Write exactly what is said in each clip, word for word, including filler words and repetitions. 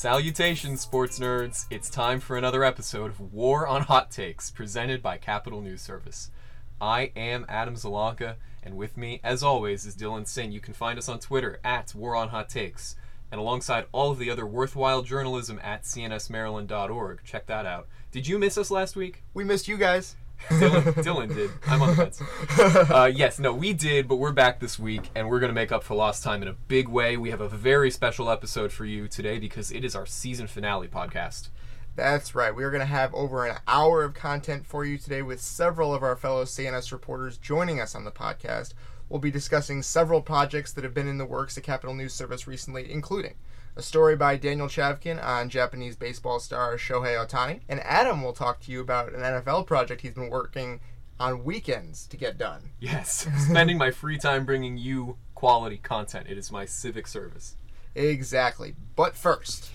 Salutations, sports nerds! It's time for another episode of War on Hot Takes, presented by Capital News Service. I am Adam Zalanka, and with me, as always, is Dylan Singh. You can find us on Twitter at War on Hot Takes, and alongside all of the other worthwhile journalism at C N S Maryland dot org. Check that out. Did you miss us last week? We missed you guys. Dylan, Dylan did. I'm on the fence. Uh, yes, no, we did, but we're back this week, and we're going to make up for lost time in a big way. We have a very special episode for you today because it is our season finale podcast. That's right. We are going to have over an hour of content for you today with several of our fellow C N S reporters joining us on the podcast. We'll be discussing several projects that have been in the works at Capital News Service recently, including a story by Daniel Chavkin on Japanese baseball star Shohei Ohtani. And Adam will talk to you about an N F L project he's been working on weekends to get done. Yes, spending my free time bringing you quality content. It is my civic service. Exactly. But first,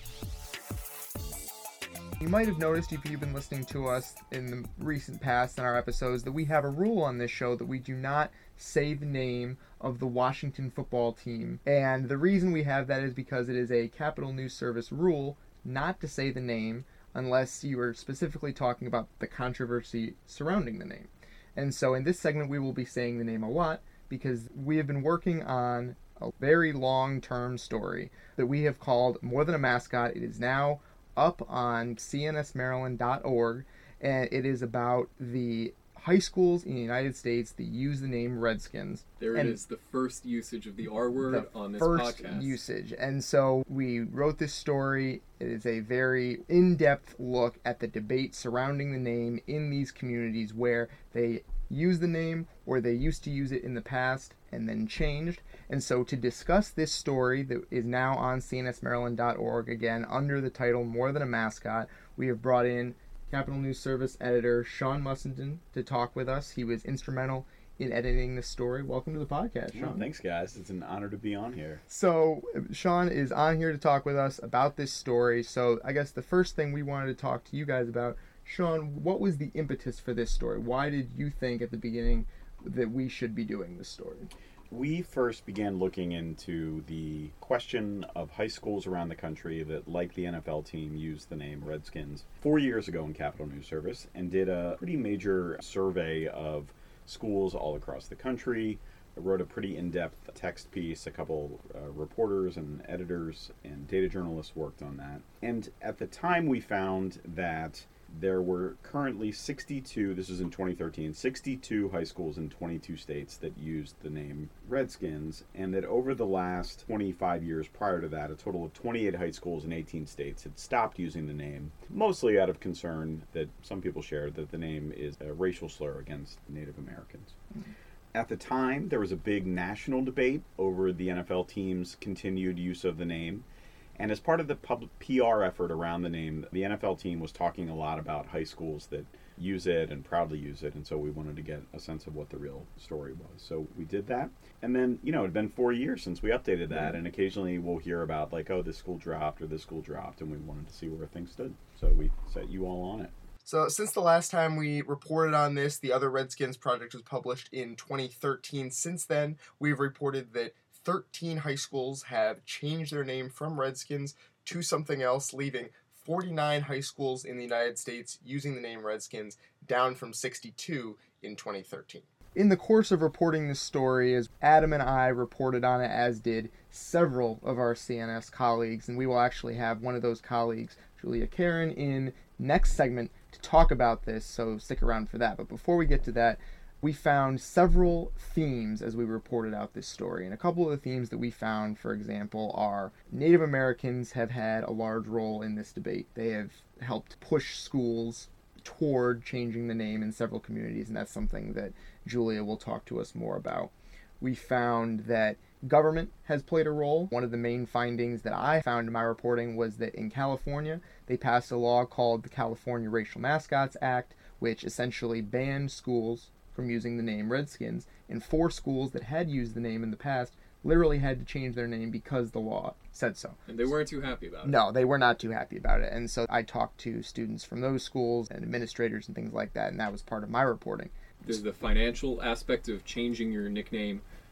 you might have noticed if you've been listening to us in the recent past in our episodes that we have a rule on this show that we do not say the name of the Washington football team. And the reason we have that is because it is a Capital News Service rule not to say the name unless you are specifically talking about the controversy surrounding the name. And so in this segment we will be saying the name a lot because we have been working on a very long-term story that we have called More Than a Mascot. It is now up on C N S Maryland dot org, and it is about the high schools in the United States that use the name Redskins. There and it is, the first usage of the R word on this first podcast. usage. And so we wrote this story. It is a very in-depth look at the debate surrounding the name in these communities where they use the name or they used to use it in the past and then changed. And so to discuss this story that is now on C N S Maryland dot org, again, under the title More Than a Mascot, we have brought in Capital News Service editor Sean Mussenden to talk with us. He was instrumental in editing this story. Welcome to the podcast, Sean. Oh, thanks, guys. It's an honor to be on here. So Sean is on here to talk with us about this story. So I guess the first thing we wanted to talk to you guys about, Sean, what was the impetus for this story? Why did you think at the beginning that we should be doing this story? We first began looking into the question of high schools around the country that, like the N F L team, use the name Redskins four years ago in Capital News Service and did a pretty major survey of schools all across the country. I wrote a pretty in-depth text piece. A couple uh, reporters and editors and data journalists worked on that. And at the time, we found that there were currently sixty-two, this was in twenty thirteen, sixty-two high schools in twenty-two states that used the name Redskins, and that over the last twenty-five years prior to that, a total of twenty-eight high schools in eighteen states had stopped using the name, mostly out of concern that some people shared that the name is a racial slur against Native Americans. Mm-hmm. At the time, there was a big national debate over the N F L team's continued use of the name. And as part of the public P R effort around the name, the N F L team was talking a lot about high schools that use it and proudly use it. And so we wanted to get a sense of what the real story was. So we did that. And then, you know, it had been four years since we updated that. And occasionally we'll hear about like, oh, this school dropped or this school dropped. And we wanted to see where things stood. So we set you all on it. So since the last time we reported on this, the other Redskins project was published in twenty thirteen. Since then, we've reported that thirteen high schools have changed their name from Redskins to something else, leaving forty-nine high schools in the United States using the name Redskins, down from sixty-two in twenty thirteen. In the course of reporting this story, as Adam and I reported on it, as did several of our C N S colleagues, and we will actually have one of those colleagues, Julia Karen, in next segment to talk about this, so stick around for that. But before we get to that, we found several themes as we reported out this story. And a couple of the themes that we found, for example, are Native Americans have had a large role in this debate. They have helped push schools toward changing the name in several communities, and that's something that Julia will talk to us more about. We found that government has played a role. One of the main findings that I found in my reporting was that in California, they passed a law called the California Racial Mascots Act, which essentially banned schools from using the name Redskins, and four schools that had used the name in the past literally had to change their name because the law said so. And they weren't too happy about it. No, they were not too happy about it. And so I talked to students from those schools and administrators and things like that, and that was part of my reporting. There's the financial aspect of changing your nickname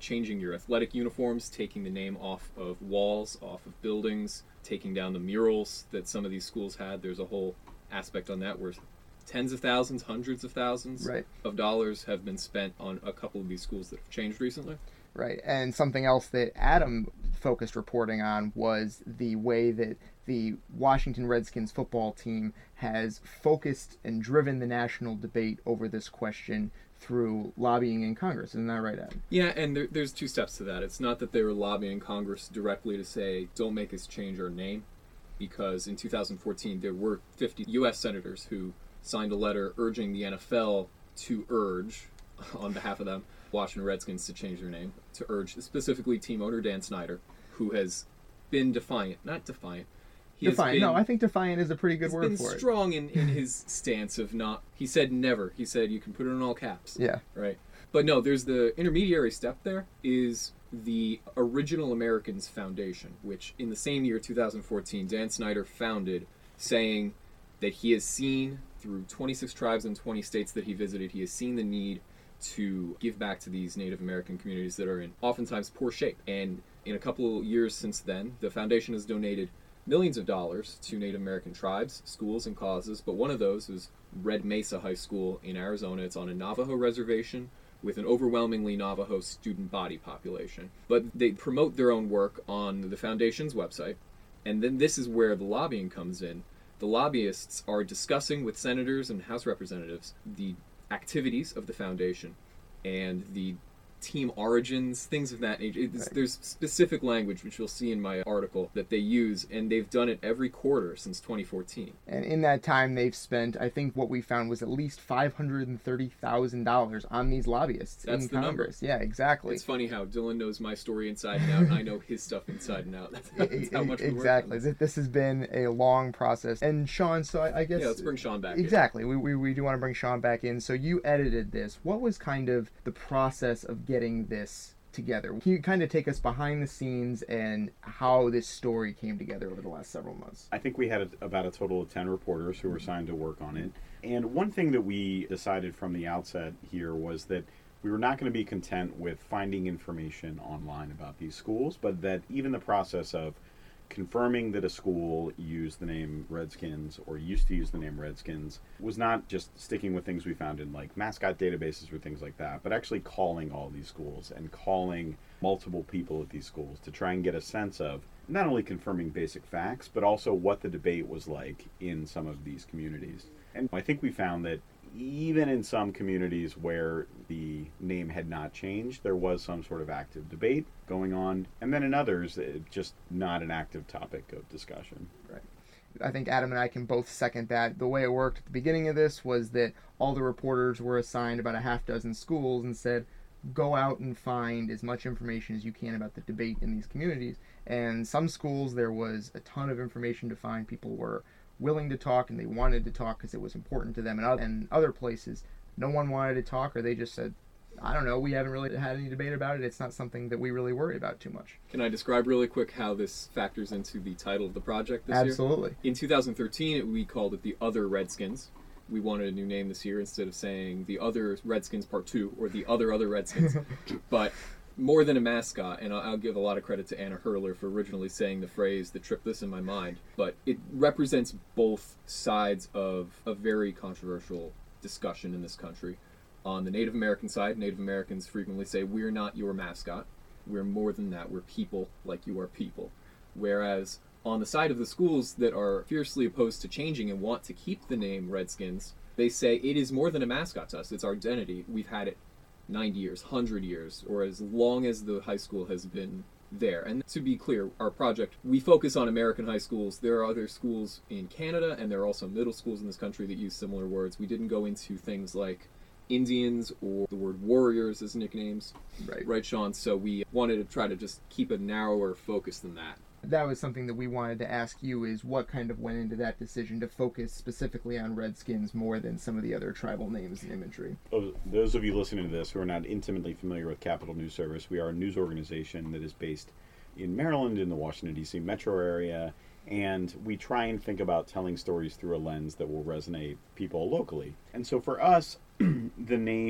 changing your athletic uniforms, taking the name off of walls, off of buildings, taking down the murals that some of these schools had. There's a whole aspect on that where tens of thousands, hundreds of thousands Right. of dollars have been spent on a couple of these schools that have changed recently. Right. And something else that Adam focused reporting on was the way that the Washington Redskins football team has focused and driven the national debate over this question through lobbying in Congress. Isn't that right, Adam? Yeah, and there, there's two steps to that. It's not that they were lobbying Congress directly to say, don't make us change our name, because in two thousand fourteen there were fifty U S senators who signed a letter urging the N F L to urge, on behalf of them, Washington Redskins to change their name, to urge specifically team owner Dan Snyder, who has been defiant, not defiant. He Defiant. Has been, no, I think defiant is a pretty good he's word been for it. strong in, in his stance of not, he said never. He said you can put it in all caps. Yeah. Right. But no, there's the intermediary step there is the Original Americans Foundation, which in the same year, two thousand fourteen, Dan Snyder founded, saying that he has seen through twenty-six tribes and twenty states that he visited, he has seen the need to give back to these Native American communities that are in oftentimes poor shape. And in a couple years since then, the foundation has donated millions of dollars to Native American tribes, schools, and causes. But one of those is Red Mesa High School in Arizona. It's on a Navajo reservation with an overwhelmingly Navajo student body population. But they promote their own work on the foundation's website. And then this is where the lobbying comes in. The lobbyists are discussing with senators and House representatives the activities of the foundation and the team origins, things of that nature. It's, Right. There's specific language, which you'll see in my article, that they use, and they've done it every quarter since twenty fourteen. And in that time, they've spent, I think what we found was at least five hundred thirty thousand dollars on these lobbyists That's in the number. Congress. Yeah, exactly. It's funny how Dylan knows my story inside and out, and I know his stuff inside and out. That's, that's how much we work on Exactly. this. Th- This has been a long process. And Sean, so I, I guess... Yeah, let's bring Sean back in. Exactly. We, we, we do want to bring Sean back in. So you edited this. What was kind of the process of getting this together? Can you kind of take us behind the scenes and how this story came together over the last several months? I think we had a, about a total of ten reporters who were assigned to work on it. And one thing that we decided from the outset here was that we were not going to be content with finding information online about these schools, but that even the process of confirming that a school used the name Redskins or used to use the name Redskins was not just sticking with things we found in like mascot databases or things like that, but actually calling all these schools and calling multiple people at these schools to try and get a sense of not only confirming basic facts, but also what the debate was like in some of these communities. And I think we found that even in some communities where the name had not changed, there was some sort of active debate going on. And then in others, it, just not an active topic of discussion. Right. I think Adam and I can both second that. The way it worked at the beginning of this was that all the reporters were assigned about a half dozen schools and said, go out and find as much information as you can about the debate in these communities. And some schools, there was a ton of information to find. People were willing to talk and they wanted to talk because it was important to them. And other, and other places, no one wanted to talk, or they just said, I don't know, we haven't really had any debate about it. It's not something that we really worry about too much. Can I describe really quick how this factors into the title of the project this Absolutely. year? In two thousand thirteen, it, we called it The Other Redskins. We wanted a new name this year instead of saying The Other Redskins Part two or The Other Other Redskins. But more than a mascot, and I'll, I'll give a lot of credit to Anna Hurler for originally saying the phrase that tripped this in my mind, but it represents both sides of a very controversial discussion in this country. On the Native American side, Native Americans frequently say, we're not your mascot. We're more than that. We're people like you are people. Whereas on the side of the schools that are fiercely opposed to changing and want to keep the name Redskins, they say it is more than a mascot to us. It's our identity. We've had it ninety years, one hundred years, or as long as the high school has been there. And to be clear, our project, we focus on American high schools. There are other schools in Canada, and there are also middle schools in this country that use similar words. We didn't go into things like Indians or the word warriors as nicknames. Right. Right, Sean? So we wanted to try to just keep a narrower focus than that. That was something that we wanted to ask you, is what kind of went into that decision to focus specifically on Redskins more than some of the other tribal names and imagery? Those of you listening to this who are not intimately familiar with Capital News Service, we are a news organization that is based in Maryland, in the Washington, D C metro area, and we try and think about telling stories through a lens that will resonate people locally. And so for us, the name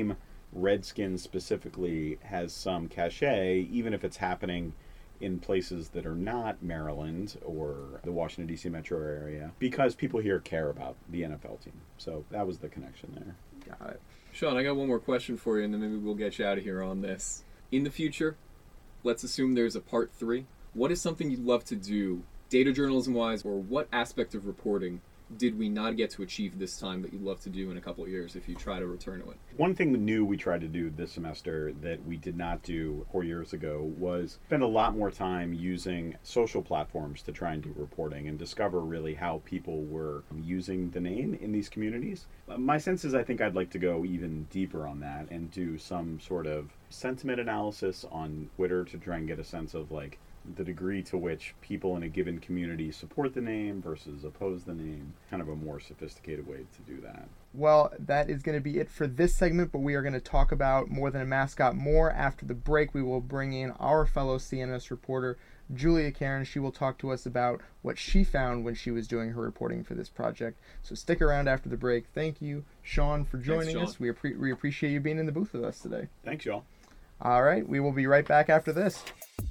Redskins specifically has some cachet, even if it's happening in places that are not Maryland or the Washington, D C metro area, because people here care about the N F L team. So that was the connection there. Got it. Sean, I got one more question for you, and then maybe we'll get you out of here on this. In the future, let's assume there's a part three. What is something you'd love to do, data journalism-wise, or what aspect of reporting did we not get to achieve this time that you'd love to do in a couple of years if you try to return to it? One thing new we tried to do this semester that we did not do four years ago was spend a lot more time using social platforms to try and do reporting and discover really how people were using the name in these communities. My sense is I think I'd like to go even deeper on that and do some sort of sentiment analysis on Twitter to try and get a sense of like the degree to which people in a given community support the name versus oppose the name, kind of a more sophisticated way to do that. Well, that is going to be it for this segment, but we are going to talk about More Than a Mascot more after the break. We will bring in our fellow C N S reporter, Julia Karen. She will talk to us about what she found when she was doing her reporting for this project. So stick around after the break. Thank you, Sean, for joining Thanks, us. We, appre- we appreciate you being in the booth with us today. Thanks, y'all. All right, we will be right back after this.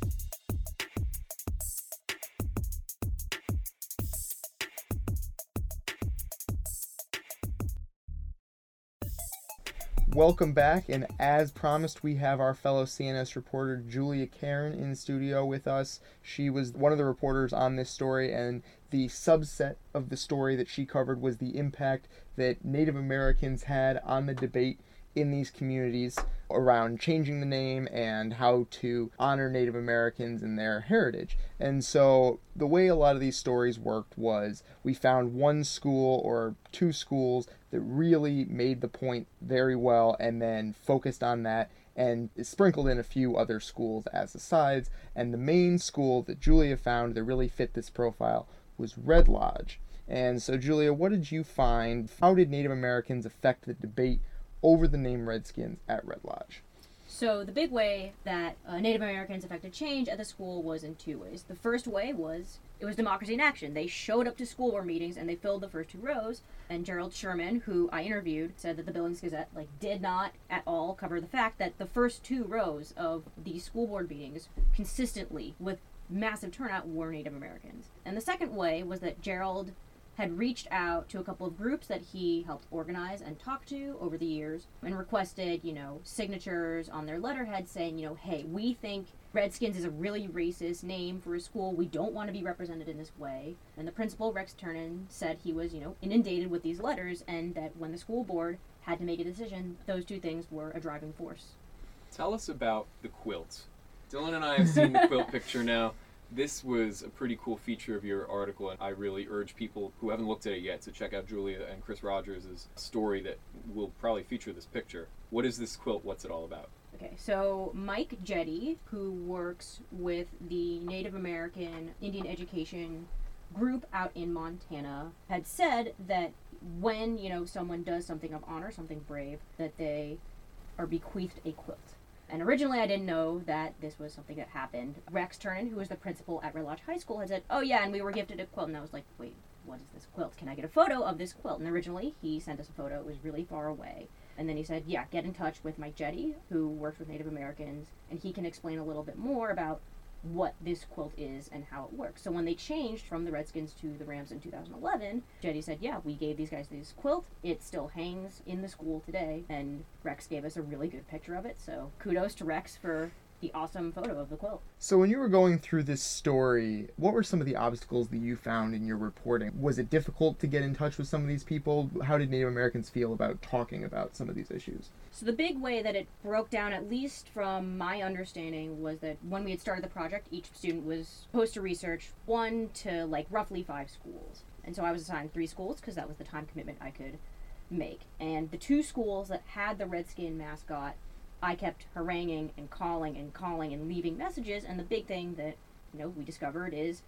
Welcome back, and as promised, we have our fellow C N S reporter Julia Karen in studio with us. She was one of the reporters on this story, and the subset of the story that she covered was the impact that Native Americans had on the debate in these communities around changing the name and how to honor Native Americans and their heritage. And so the way a lot of these stories worked was we found one school or two schools that really made the point very well and then focused on that and sprinkled in a few other schools as asides. And the main school that Julia found that really fit this profile was Red Lodge. And so, Julia, what did you find? How did Native Americans affect the debate over the name Redskins at Red Lodge? So the big way that uh, Native Americans affected change at the school was in two ways. The first way was, it was democracy in action. They showed up to school board meetings and they filled the first two rows. And Gerald Sherman, who I interviewed, said that the Billings Gazette like did not at all cover the fact that the first two rows of these school board meetings consistently with massive turnout were Native Americans. And the second way was that Gerald had reached out to a couple of groups that he helped organize and talk to over the years and requested, you know, signatures on their letterhead saying, you know, hey, we think Redskins is a really racist name for a school. We don't want to be represented in this way. And the principal, Rex Turnan, said he was, you know, inundated with these letters and that when the school board had to make a decision, those two things were a driving force. Tell us about the quilt. Dylan and I have seen the quilt picture now. This was a pretty cool feature of your article, and I really urge people who haven't looked at it yet to check out Julia and Chris Rogers' story that will probably feature this picture. What is this quilt? What's it all about? Okay, so Mike Jetty, who works with the Native American Indian Education group out in Montana, had said that when, you know, someone does something of honor, something brave, that they are bequeathed a quilt. And originally I didn't know that this was something that happened. Rex Turnan, who was the principal at Red Lodge High School, had said, oh yeah, and we were gifted a quilt. And I was like, wait, what is this quilt? Can I get a photo of this quilt? And originally he sent us a photo. It was really far away. And then he said, yeah, get in touch with Mike Jetty, who works with Native Americans, and he can explain a little bit more about what this quilt is and how it works. So when they changed from the Redskins to the Rams in two thousand eleven, Jetty said, yeah, we gave these guys this quilt. It still hangs in the school today, and Rex gave us a really good picture of it. So kudos to Rex for the awesome photo of the quilt. So when you were going through this story, what were some of the obstacles that you found in your reporting? Was it difficult to get in touch with some of these people? How did Native Americans feel about talking about some of these issues? So the big way that it broke down, at least from my understanding, was that when we had started the project, each student was supposed to research one to like roughly five schools. And so I was assigned three schools because that was the time commitment I could make. And the two schools that had the Redskin mascot, I kept haranguing and calling and calling and leaving messages. And the big thing that, you know, we discovered is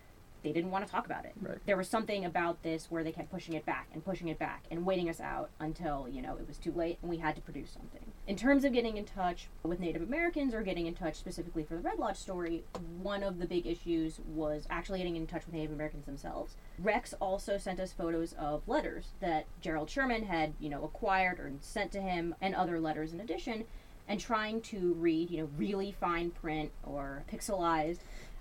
they didn't want to talk about it. Right. There was something about this where they kept pushing it back and pushing it back and waiting us out until, you know, it was too late and we had to produce something. In terms of getting in touch with Native Americans or getting in touch specifically for the Red Lodge story, one of the big issues was actually getting in touch with Native Americans themselves. Rex also sent us photos of letters that Gerald Sherman had, you know, acquired or sent to him, and other letters in addition, and trying to read, you know, really fine print or pixelized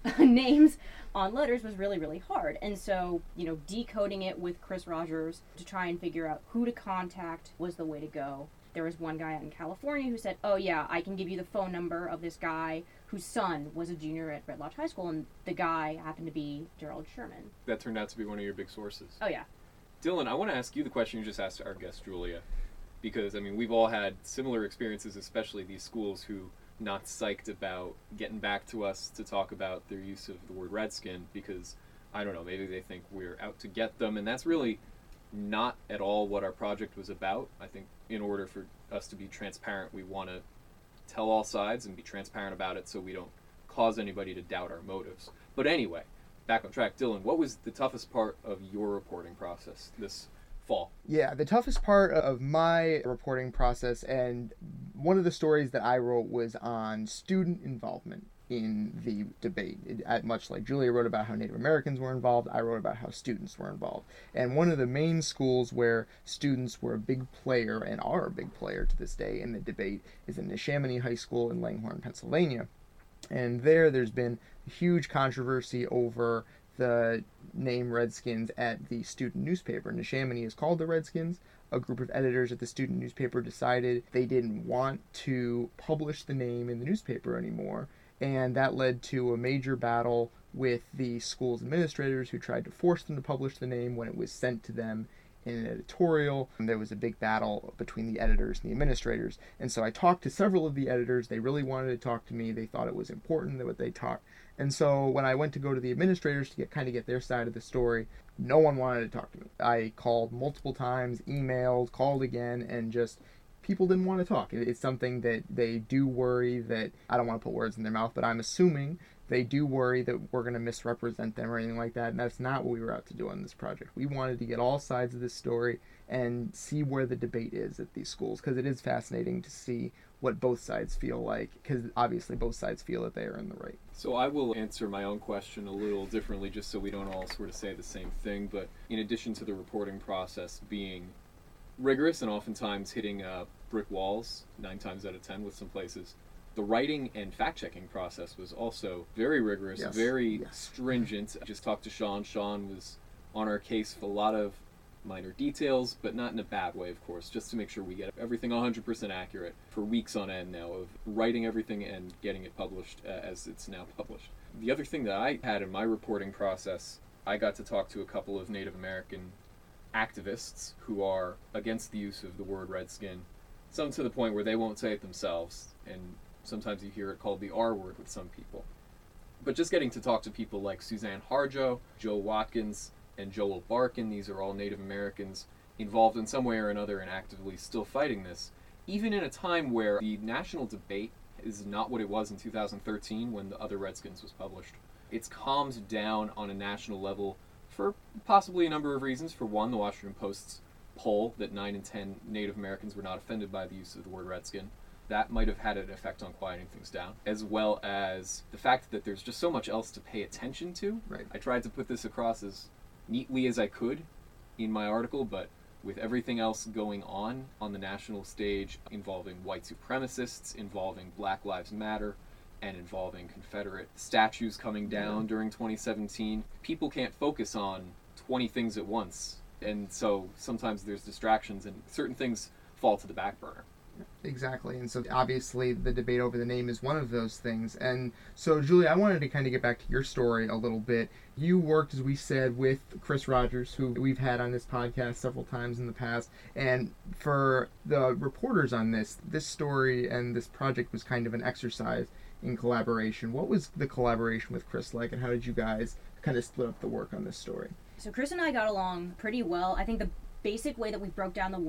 names on letters was really, really hard. And so, you know, decoding it with Chris Rogers to try and figure out who to contact was the way to go. There was one guy out in California who said, oh yeah, I can give you the phone number of this guy whose son was a junior at Red Lodge High School, and the guy happened to be Gerald Sherman. That turned out to be one of your big sources. Oh yeah. Dylan, I want to ask you the question you just asked our guest, Julia, because, I mean, we've all had similar experiences, especially these schools who not psyched about getting back to us to talk about their use of the word Redskin because, I don't know, maybe they think we're out to get them, and that's really not at all what our project was about. I think in order for us to be transparent, we want to tell all sides and be transparent about it so we don't cause anybody to doubt our motives. But anyway, back on track. Dylan, what was the toughest part of your reporting process this fall? Yeah, the toughest part of my reporting process, and one of the stories that I wrote, was on student involvement in the debate. It, at, much like Julia wrote about how Native Americans were involved, I wrote about how students were involved. And one of the main schools where students were a big player, and are a big player to this day in the debate, is in Neshaminy High School in Langhorne, Pennsylvania. And there, there's been huge controversy over the name Redskins at the student newspaper. Neshaminy is called the Redskins. A group of editors at the student newspaper decided they didn't want to publish the name in the newspaper anymore, and that led to a major battle with the school's administrators, who tried to force them to publish the name when it was sent to them in an editorial. And there was a big battle between the editors and the administrators. And so I talked to several of the editors. They really wanted to talk to me. They thought it was important that what they talked. And so when I went to go to the administrators to get kind of get their side of the story, no one wanted to talk to me. I called multiple times, emailed, called again, and just people didn't want to talk. It's something that they do worry that, I don't want to put words in their mouth, but I'm assuming they do worry that we're going to misrepresent them or anything like that, and that's not what we were out to do on this project. We wanted to get all sides of this story and see where the debate is at these schools, because it is fascinating to see what both sides feel like, because obviously both sides feel that they are in the right. So I will answer my own question a little differently, just so we don't all sort of say the same thing, but in addition to the reporting process being rigorous and oftentimes hitting uh, brick walls nine times out of ten with some places, the writing and fact-checking process was also very rigorous, Yes. very Yes. stringent. I just talked to Sean. Sean was on our case for a lot of minor details, but not in a bad way, of course, just to make sure we get everything one hundred percent accurate for weeks on end now of writing everything and getting it published uh, as it's now published. The other thing that I had in my reporting process, I got to talk to a couple of Native American activists who are against the use of the word Redskin, some to the point where they won't say it themselves, and sometimes you hear it called the R word with some people. But just getting to talk to people like Suzanne Harjo, Joe Watkins, and Joel Barkin, these are all Native Americans involved in some way or another and actively still fighting this, even in a time where the national debate is not what it was in two thousand thirteen when The Other Redskins was published. It's calmed down on a national level for possibly a number of reasons. For one, the Washington Post's poll that nine in ten Native Americans were not offended by the use of the word Redskin. That might have had an effect on quieting things down, as well as the fact that there's just so much else to pay attention to. Right. I tried to put this across as neatly as I could in my article, but with everything else going on on the national stage involving white supremacists, involving Black Lives Matter, and involving Confederate statues coming down Yeah. during twenty seventeen, people can't focus on twenty things at once. And so sometimes there's distractions and certain things fall to the back burner. Exactly, and so obviously the debate over the name is one of those things. And so, Julie, I wanted to kind of get back to your story a little bit. You worked, as we said, with Chris Rogers, who we've had on this podcast several times in the past. And for the reporters on this, this story and this project was kind of an exercise in collaboration. What was the collaboration with Chris like, and how did you guys kind of split up the work on this story? So Chris and I got along pretty well. I think the basic way that we broke down the work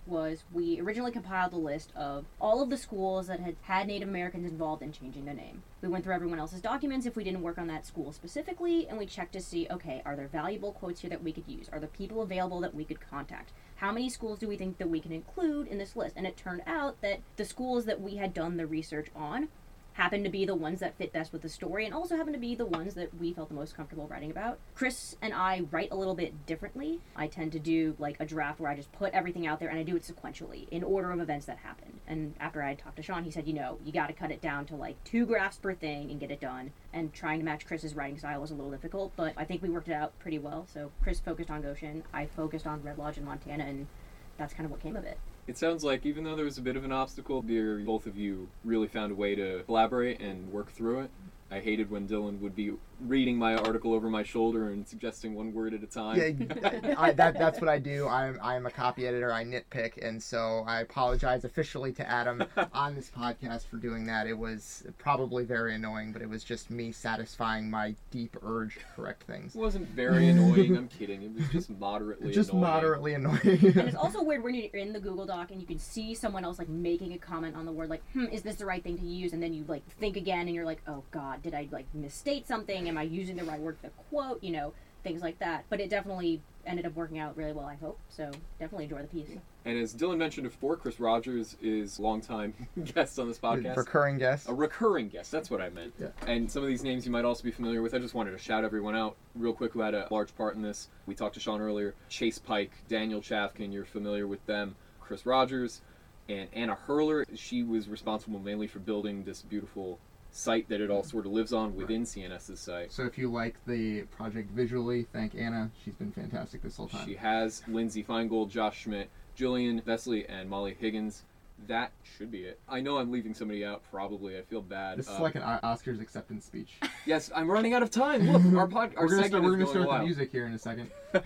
was we originally compiled a list of all of the schools that had had Native Americans involved in changing their name. We went through everyone else's documents if we didn't work on that school specifically, and we checked to see, okay, are there valuable quotes here that we could use? Are there people available that we could contact? How many schools do we think that we can include in this list? And it turned out that the schools that we had done the research on happened to be the ones that fit best with the story, and also happened to be the ones that we felt the most comfortable writing about. Chris and I write a little bit differently. I tend to do like a draft where I just put everything out there, and I do it sequentially in order of events that happened. And after I talked to Sean, he said, you know, you got to cut it down to like two graphs per thing and get it done. And trying to match Chris's writing style was a little difficult, but I think we worked it out pretty well. So Chris focused on Goshen, I focused on Red Lodge in Montana, and that's kind of what came of it. It sounds like even though there was a bit of an obstacle, there both of you really found a way to collaborate and work through it. I hated when Dylan would be reading my article over my shoulder and suggesting one word at a time. Yeah, I, that, that's what I do. I'm, I'm a copy editor. I nitpick, and so I apologize officially to Adam on this podcast for doing that. It was probably very annoying, but it was just me satisfying my deep urge to correct things. It wasn't very annoying. I'm kidding. It was just moderately just annoying. moderately annoying. And it's also weird when you're in the Google Doc and you can see someone else like making a comment on the word, like, hmm, is this the right thing to use? And then you like think again and you're like, oh God, did I like misstate something? Am I using the right word for the quote? You know, things like that. But it definitely ended up working out really well, I hope. So definitely enjoy the piece. And as Dylan mentioned before, Chris Rogers is a longtime guest on this podcast. Recurring guest. A recurring guest, that's what I meant. Yeah. And some of these names you might also be familiar with. I just wanted to shout everyone out real quick who had a large part in this. We talked to Sean earlier. Chase Pike, Daniel Chafkin, you're familiar with them. Chris Rogers, and Anna Hurler. She was responsible mainly for building this beautiful site that it all sort of lives on within CNS's site. So if you like the project visually, thank Anna. She's been fantastic this whole time. She has Lindsay Feingold, Josh Schmidt, Jillian Vesley, and Molly Higgins. That should be it. I know I'm leaving somebody out, probably. I feel bad. This is um, like an Oscars acceptance speech. Yes, I'm running out of time. Look, our pod, our we're gonna segment start, we're gonna is going start a while. the music here in a second.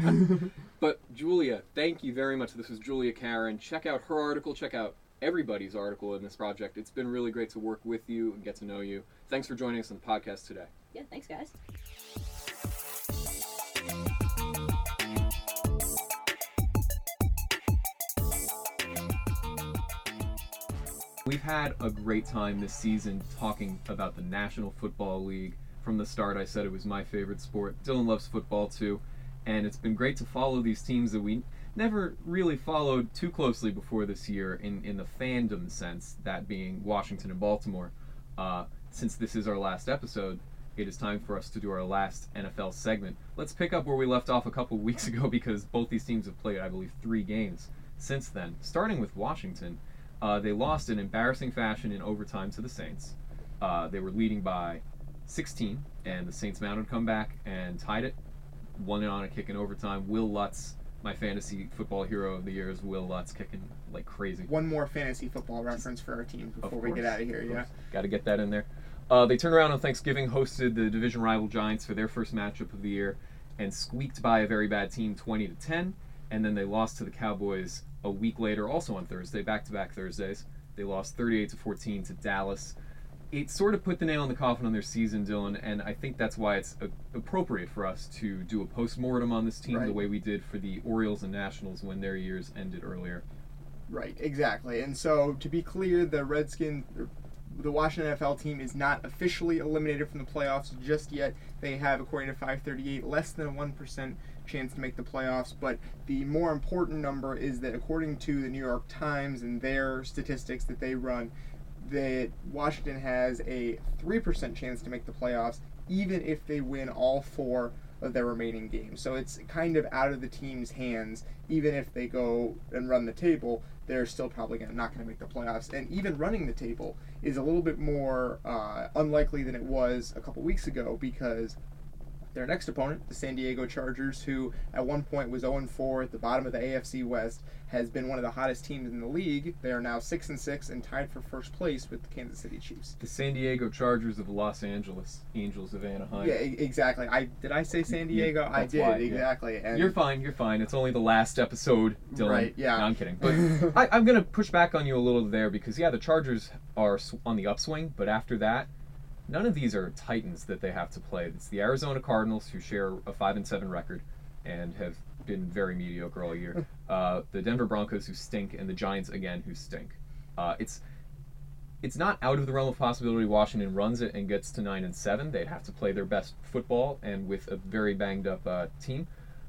But Julia, thank you very much. This was Julia Karen. Check out her article. Check out everybody's article in this project. It's been really great to work with you and get to know you. Thanks for joining us on the podcast today. Yeah, thanks guys. We've had a great time this season talking about the National Football League. From the start, I said it was my favorite sport. Dylan loves football too, and it's been great to follow these teams that we never really followed too closely before this year in, in the fandom sense, that being Washington and Baltimore. Uh, since this is our last episode, it is time for us to do our last N F L segment. Let's pick up where we left off a couple weeks ago because both these teams have played, I believe, three games since then. Starting with Washington, uh, they lost in embarrassing fashion in overtime to the Saints. Uh, they were leading by sixteen, and the Saints mounted a comeback and tied it, won it on a kick in overtime. Will Lutz, my fantasy football hero of the year, is Will Lutz, kicking like crazy. One more fantasy football reference for our team before we get out of here, of yeah. Got to get that in there. Uh, they turned around on Thanksgiving, hosted the division rival Giants for their first matchup of the year, and squeaked by a very bad team twenty to ten, and then they lost to the Cowboys a week later, also on Thursday, back-to-back Thursdays. They lost thirty-eight to fourteen to Dallas. It sort of put the nail in the coffin on their season, Dylan, and I think that's why it's a- appropriate for us to do a post-mortem on this team Right. the way we did for the Orioles and Nationals when their years ended earlier. Right, exactly. And so, to be clear, the Redskins, the Washington N F L team is not officially eliminated from the playoffs just yet. They have, according to five thirty-eight, less than a one percent chance to make the playoffs. But the more important number is that, according to the New York Times and their statistics that they run, that Washington has a three percent chance to make the playoffs, even if they win all four of their remaining games. So it's kind of out of the team's hands. Even if they go and run the table, they're still probably gonna, not going to make the playoffs. And even running the table is a little bit more uh, unlikely than it was a couple weeks ago, because their next opponent, the San Diego Chargers, who at one point was oh and four at the bottom of the A F C West, has been one of the hottest teams in the league. They are now six and six and tied for first place with the Kansas City Chiefs. The San Diego Chargers of Los Angeles Angels of Anaheim. Yeah, e- exactly. I did I say San Diego? Yeah, I that's did, why, yeah. exactly. And You're fine, you're fine. It's only the last episode, Dylan. Right, yeah. No, I'm kidding. But I, I'm going to push back on you a little there because, yeah, the Chargers are sw- on the upswing, but after that, none of these are Titans that they have to play. It's the Arizona Cardinals, who share a five and seven record and have been very mediocre all year. Uh, the Denver Broncos, who stink, and the Giants again, who stink. Uh, it's it's not out of the realm of possibility Washington runs it and gets to nine and seven. They'd have to play their best football and with a very banged up uh, team.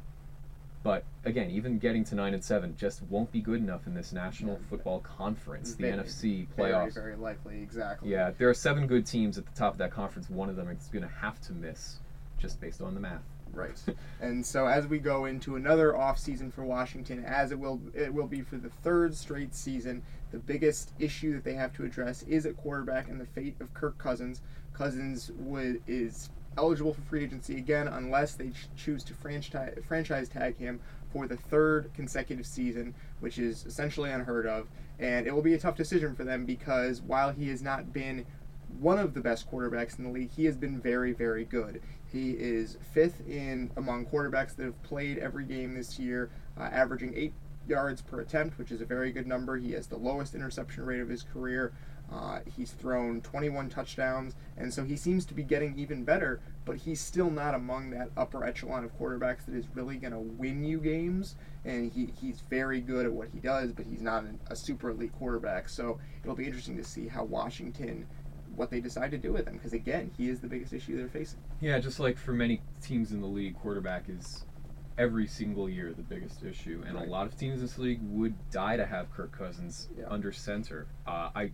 But again, even getting to nine and seven just won't be good enough in this National Football Conference, the Very, N F C playoffs. Very, very likely, exactly. Yeah, there are seven good teams at the top of that conference. One of them is going to have to miss, just based on the math. Right. And so as we go into another off season for Washington, as it will it will be for the third straight season, the biggest issue that they have to address is at quarterback and the fate of Kirk Cousins. Cousins would, is eligible for free agency again unless they ch- choose to franchise franchise tag him for the third consecutive season, which is essentially unheard of. And it will be a tough decision for them because while he has not been one of the best quarterbacks in the league, he has been very, very good. He is fifth in among quarterbacks that have played every game this year, uh, averaging eight yards per attempt, which is a very good number. He has the lowest interception rate of his career. Uh, he's thrown twenty-one touchdowns, and so he seems to be getting even better, but he's still not among that upper echelon of quarterbacks that is really going to win you games, and he, he's very good at what he does, but he's not an, a super elite quarterback, so it'll be interesting to see how Washington, what they decide to do with him, because again, he is the biggest issue they're facing. Yeah, just like for many teams in the league, quarterback is every single year the biggest issue, and Right. a lot of teams in this league would die to have Kirk Cousins Yeah. under center. Uh, I,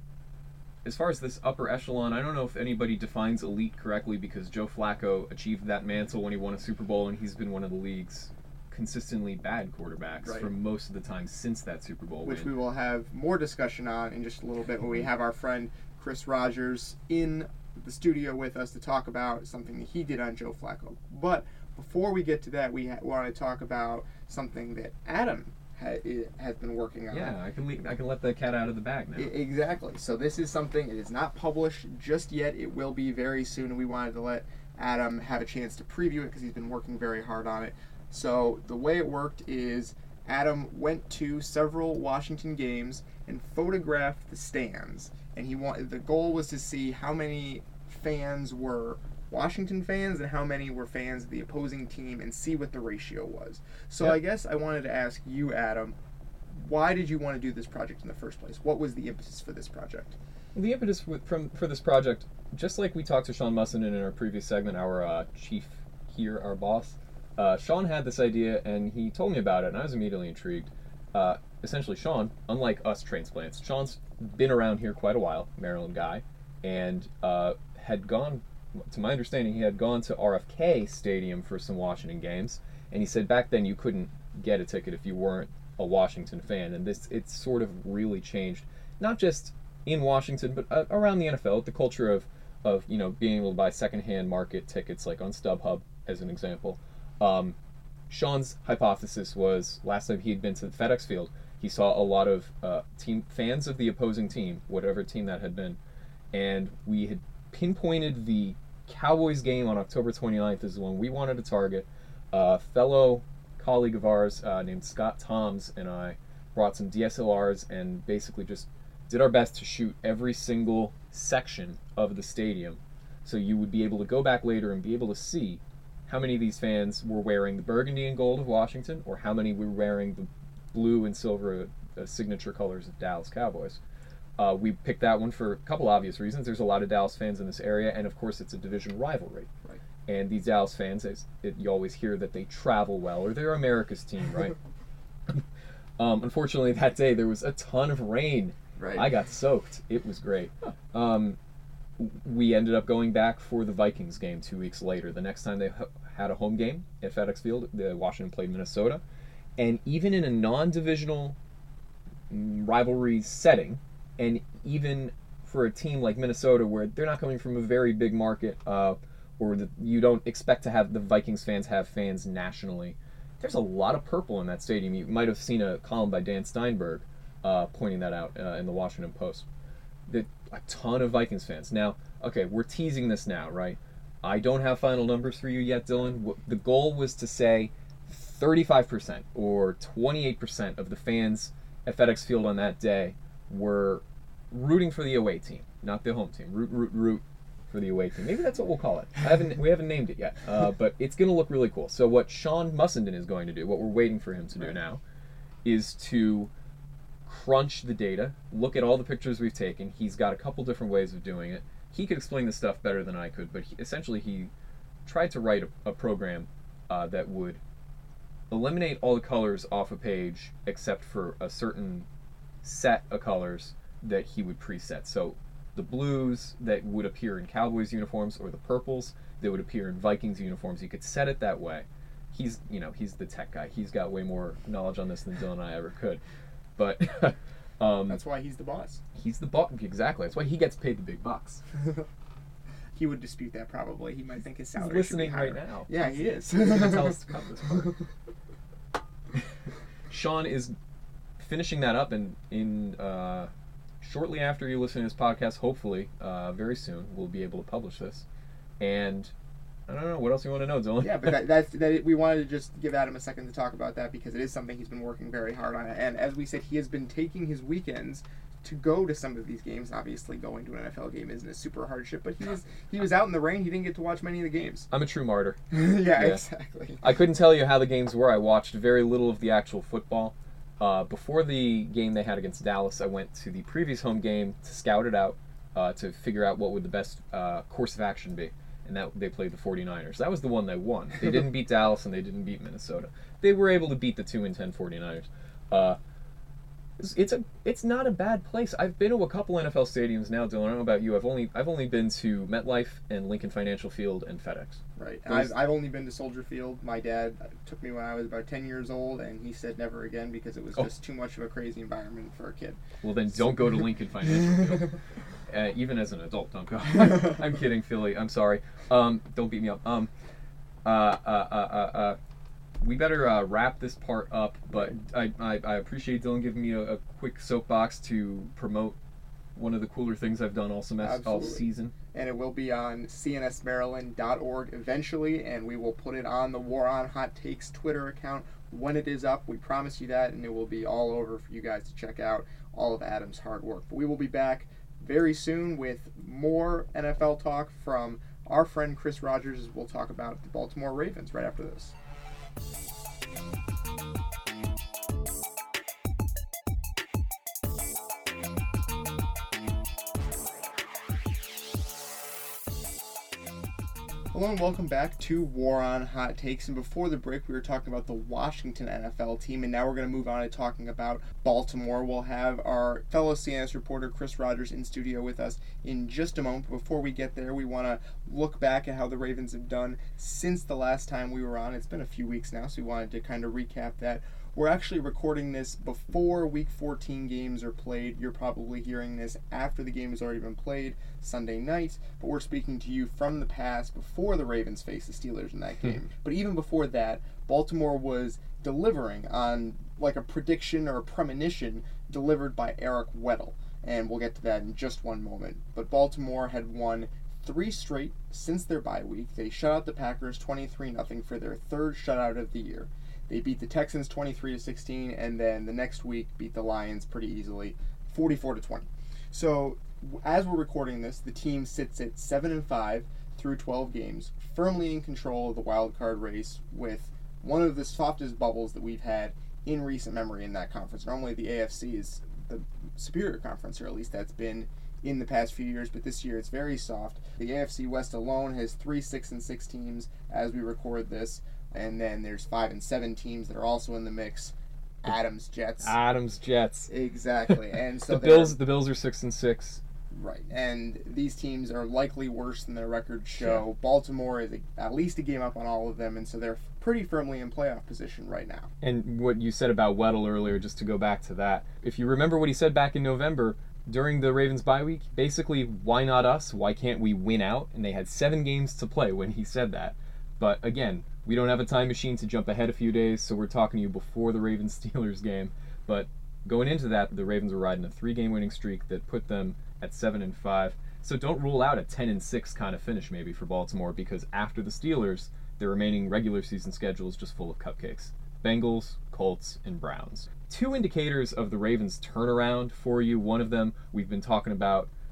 as far as this upper echelon, I don't know if anybody defines elite correctly because Joe Flacco achieved that mantle when he won a Super Bowl, and he's been one of the league's consistently bad quarterbacks Right. for most of the time since that Super Bowl Which win. we will have more discussion on in just a little bit when we have our friend Chris Rogers in the studio with us to talk about something that he did on Joe Flacco. But before we get to that, we ha- want to talk about something that Adam ha- i- has been working on. Yeah, I can le- I can let the cat out of the bag now. I- exactly. So this is something, it is not published just yet. It will be very soon, and we wanted to let Adam have a chance to preview it because he's been working very hard on it. So the way it worked is Adam went to several Washington games and photographed the stands, and he wanted the goal was to see how many fans were Washington fans and how many were fans of the opposing team and see what the ratio was. So Yep. I guess I wanted to ask you, Adam, why did you want to do this project in the first place? What was the impetus for this project? The impetus w- from for this project, just like we talked to Sean Musson in our previous segment, our uh, chief here, our boss, uh, Sean had this idea and he told me about it, and I was immediately intrigued. Uh, essentially, Sean, unlike us transplants, Sean's been around here quite a while, Maryland guy, and uh, had gone, to my understanding, he had gone to R F K Stadium for some Washington games, and he said back then you couldn't get a ticket if you weren't a Washington fan, and this it's sort of really changed, not just in Washington, but uh, around the N F L, the culture of, of you know being able to buy secondhand market tickets, like on StubHub, as an example. Um, Sean's hypothesis was last time he had been to the FedEx Field, he saw a lot of uh, team fans of the opposing team, whatever team that had been, and we had pinpointed the Cowboys game on October twenty-ninth as the one we wanted to target. A fellow colleague of ours uh, named Scott Toms and I brought some D S L Rs and basically just did our best to shoot every single section of the stadium, so you would be able to go back later and be able to see how many of these fans were wearing the burgundy and gold of Washington, or how many were wearing the blue and silver uh, signature colors of Dallas Cowboys. Uh, we picked that one for a couple obvious reasons. There's a lot of Dallas fans in this area, and of course it's a division rivalry. Right. And these Dallas fans, it, it, you always hear that they travel well, or they're America's team, right? um, unfortunately, that day there was a ton of rain. Right. I got soaked. It was great. Um, we ended up going back for the Vikings game two weeks later. The next time they h- had a home game at FedEx Field, the Washington played Minnesota. And even in a non-divisional mm, rivalry setting, and even for a team like Minnesota where they're not coming from a very big market, uh, or the, you don't expect to have the Vikings fans have fans nationally, there's a lot of purple in that stadium. You might have seen a column by Dan Steinberg uh, pointing that out uh, in the Washington Post. The, a ton of Vikings fans. Now, okay, we're teasing this now, right? I don't have final numbers for you yet, Dylan. What, the goal was to say thirty-five percent or twenty-eight percent of the fans at FedEx Field on that day were rooting for the away team, not the home team. Root, root, root for the away team. Maybe that's what we'll call it. I haven't we haven't named it yet, uh, but it's going to look really cool. So what Sean Mussenden is going to do, what we're waiting for him to do Right. now, is to crunch the data, look at all the pictures we've taken. He's got a couple different ways of doing it. He could explain this stuff better than I could, but he, essentially he tried to write a, a program uh, that would eliminate all the colors off a page except for a certain set of colors that he would preset. So the blues that would appear in Cowboys uniforms, or the purples that would appear in Vikings uniforms, you could set it that way. He's, you know, he's the tech guy. He's got way more knowledge on this than Dylan and I ever could. But um, That's why he's the boss. he's the boss. Exactly. That's why he gets paid the big bucks. He would dispute that probably. He might think his He's salary listening should be right higher. now. Yeah, he is. He's gonna tell us to cut this part. Sean is finishing that up, and in uh, shortly after you listen to this podcast, hopefully, uh, very soon, we'll be able to publish this. And I don't know, what else you want to know, Dylan? Yeah, but that, that's that. We wanted to just give Adam a second to talk about that because it is something he's been working very hard on. And as we said, he has been taking his weekends to go to some of these games. Obviously, going to an N F L game isn't a super hardship, but he was he was out in the rain. He didn't get to watch many of the games. I'm a true martyr. yeah, Yeah. exactly. I couldn't tell you how the games were. I watched very little of the actual football. Uh, before the game they had against Dallas, I went to the previous home game to scout it out, uh, to figure out what would the best uh, course of action be. And that they played the forty-niners. That was the one they won. They didn't beat Dallas, and they didn't beat Minnesota. They were able to beat the two and ten forty-niners. Uh, it's, it's a it's not a bad place. I've been to a couple N F L stadiums now, Dylan. I don't know about you. I've only I've only been to MetLife and Lincoln Financial Field and FedEx. Right. Those- I've, I've only been to Soldier Field. My dad took me when I was about ten years old, and he said never again because it was Oh. just too much of a crazy environment for a kid. Well, then don't go to Lincoln Financial Field. Uh, even as an adult, don't go. I'm kidding, Philly. I'm sorry. Um, don't beat me up. Um, uh, uh, uh, uh, uh, we better uh, wrap this part up, but I, I, I appreciate Dylan giving me a, a quick soapbox to promote one of the cooler things I've done all semester, all Absolutely. season. And it will be on C N S Maryland dot org eventually, and we will put it on the War on Hot Takes Twitter account when it is up. We promise you that, and it will be all over for you guys to check out all of Adam's hard work. But we will be back very soon with more N F L talk from our friend Chris Rogers, as we'll talk about the Baltimore Ravens right after this. Hello and welcome back to War on Hot Takes. And before the break, we were talking about the Washington N F L team, and now we're going to move on to talking about Baltimore. We'll have our fellow C N S reporter Chris Rogers in studio with us in just a moment. But before we get there, we want to look back at how the Ravens have done since the last time we were on. It's been a few weeks now, so we wanted to kind of recap that. We're actually recording this before Week fourteen games are played. You're probably hearing this after the game has already been played Sunday night, but we're speaking to you from the past before the Ravens faced the Steelers in that game. But even before that, Baltimore was delivering on like a prediction or a premonition delivered by Eric Weddle, and we'll get to that in just one moment. But Baltimore had won three straight since their bye week. They shut out the Packers twenty-three nothing for their third shutout of the year. They beat the Texans twenty-three to sixteen, and then the next week beat the Lions pretty easily, forty-four to twenty. So, as we're recording this, the team sits at seven and five through twelve games, firmly in control of the wild card race, with one of the softest bubbles that we've had in recent memory in that conference. Normally, the A F C is the superior conference, or at least that's been in the past few years, but this year it's very soft. The A F C West alone has three six and six teams as we record this. And then there's five and seven teams that are also in the mix. Adams Jets. Adams Jets. Exactly. And so the they're- Bills. The Bills are six and six. Right. And these teams are likely worse than their records show. Baltimore is a, at least a game up on all of them, and so they're pretty firmly in playoff position right now. And what you said about Weddle earlier, just to go back to that, if you remember what he said back in November during the Ravens bye week, basically, why not us? Why can't we win out? And they had seven games to play when he said that. But again, we don't have a time machine to jump ahead a few days, so we're talking to you before the Ravens-Steelers game. But going into that, the Ravens were riding a three-game winning streak that put them at seven and five. So don't rule out a ten and six kind of finish maybe for Baltimore, because after the Steelers, their remaining regular season schedule is just full of cupcakes. Bengals, Colts, and Browns. Two indicators of the Ravens' turnaround for you. One of them we've been talking about,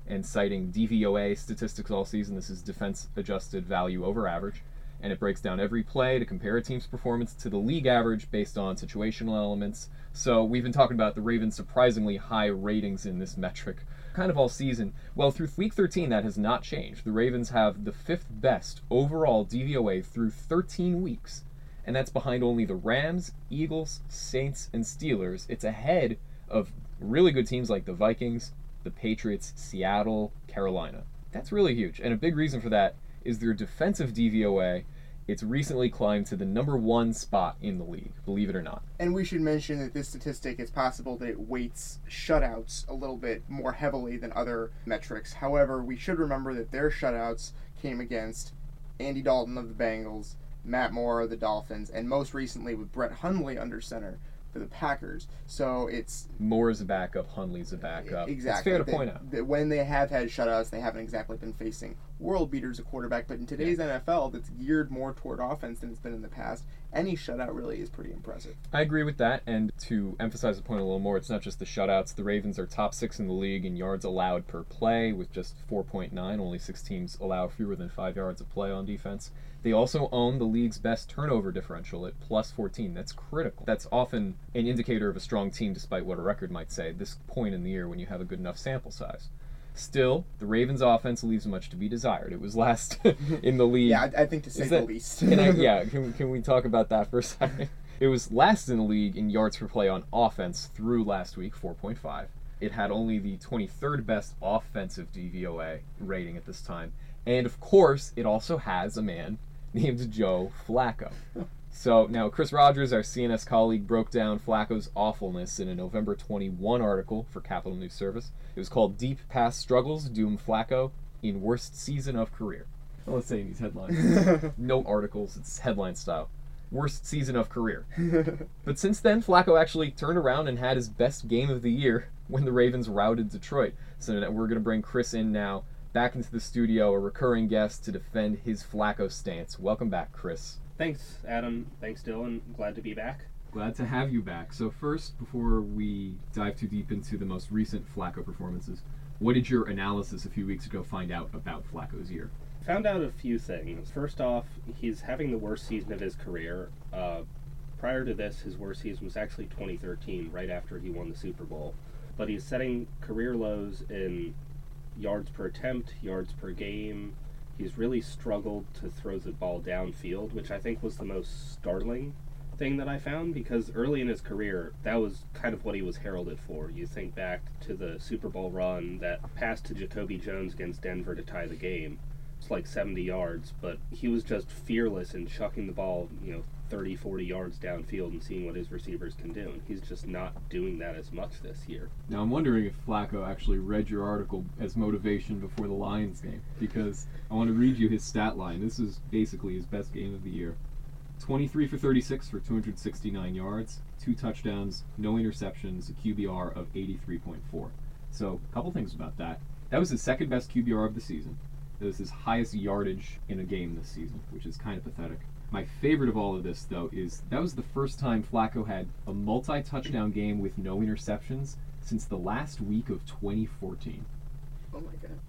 and citing D V O A statistics all season. This is defense adjusted value over average, and it breaks down every play to compare a team's performance to the league average based on situational elements. So we've been talking about the Ravens' surprisingly high ratings in this metric kind of all season. Well, through week thirteen, that has not changed. The Ravens have the fifth best overall D V O A through thirteen weeks, and that's behind only the Rams, Eagles, Saints, and Steelers. It's ahead of really good teams like the Vikings, the Patriots, Seattle, Carolina. That's really huge, and a big reason for that is their defensive D V O A. It's recently climbed to the number one spot in the league, believe it or not. And we should mention that this statistic, it's possible that it weights shutouts a little bit more heavily than other metrics. However, we should remember that their shutouts came against Andy Dalton of the Bengals, Matt Moore of the Dolphins, and most recently with Brett Hundley under center for the Packers. So it's... Moore is a backup, Hundley's a backup. Exactly. It's fair to they, point out. That when they have had shutouts, they haven't exactly been facing world beaters at quarterback. But in today's N F L, that's geared more toward offense than it's been in the past. Any shutout really is pretty impressive. I agree with that, and to emphasize the point a little more, it's not just the shutouts. The Ravens are top six in the league in yards allowed per play with just four point nine. Only six teams allow fewer than five yards of play on defense. They also own the league's best turnover differential at plus fourteen. That's critical. That's often an indicator of a strong team, despite what a record might say, at this point in the year when you have a good enough sample size. Still, the Ravens' offense leaves much to be desired. It was last in the league. Yeah, I, I think to say Is the that- least. Can I, yeah, can, can we talk about that for a second? It was last in the league in yards per play on offense through last week, four point five. It had only the twenty-third best offensive D V O A rating at this time. And of course, it also has a man named Joe Flacco. So now Chris Rogers, our C N S colleague, broke down Flacco's awfulness in a November twenty-first article for Capital News Service. It was called Deep Pass Struggles Doom Flacco in Worst Season of Career. Well, let's say in these headlines. No articles, it's headline style. Worst season of career. But since then, Flacco actually turned around and had his best game of the year when the Ravens routed Detroit. So we're going to bring Chris in now, back into the studio, a recurring guest to defend his Flacco stance. Welcome back, Chris. Thanks, Adam. Thanks, Dylan. Glad to be back. Glad to have you back. So first, before we dive too deep into the most recent Flacco performances, what did your analysis a few weeks ago find out about Flacco's year? Found out a few things. First off, he's having the worst season of his career. Uh, prior to this, his worst season was actually twenty thirteen, right after he won the Super Bowl. But he's setting career lows in yards per attempt, yards per game. He's really struggled to throw the ball downfield, which I think was the most startling thing that I found, because early in his career, that was kind of what he was heralded for. You think back to the Super Bowl run, that pass to Jacoby Jones against Denver to tie the game. It's like seventy yards, but he was just fearless in chucking the ball, you know, thirty, forty yards downfield and seeing what his receivers can do. And he's just not doing that as much this year. Now, I'm wondering if Flacco actually read your article as motivation before the Lions game, because I want to read you his stat line. This is basically his best game of the year. twenty-three for thirty-six for two hundred sixty-nine yards, two touchdowns, no interceptions, a Q B R of eighty-three point four. So, a couple things about that. That was his second best Q B R of the season. That was his highest yardage in a game this season, which is kind of pathetic. My favorite of all of this, though, is that was the first time Flacco had a multi-touchdown game with no interceptions since the last week of twenty fourteen. Oh my god.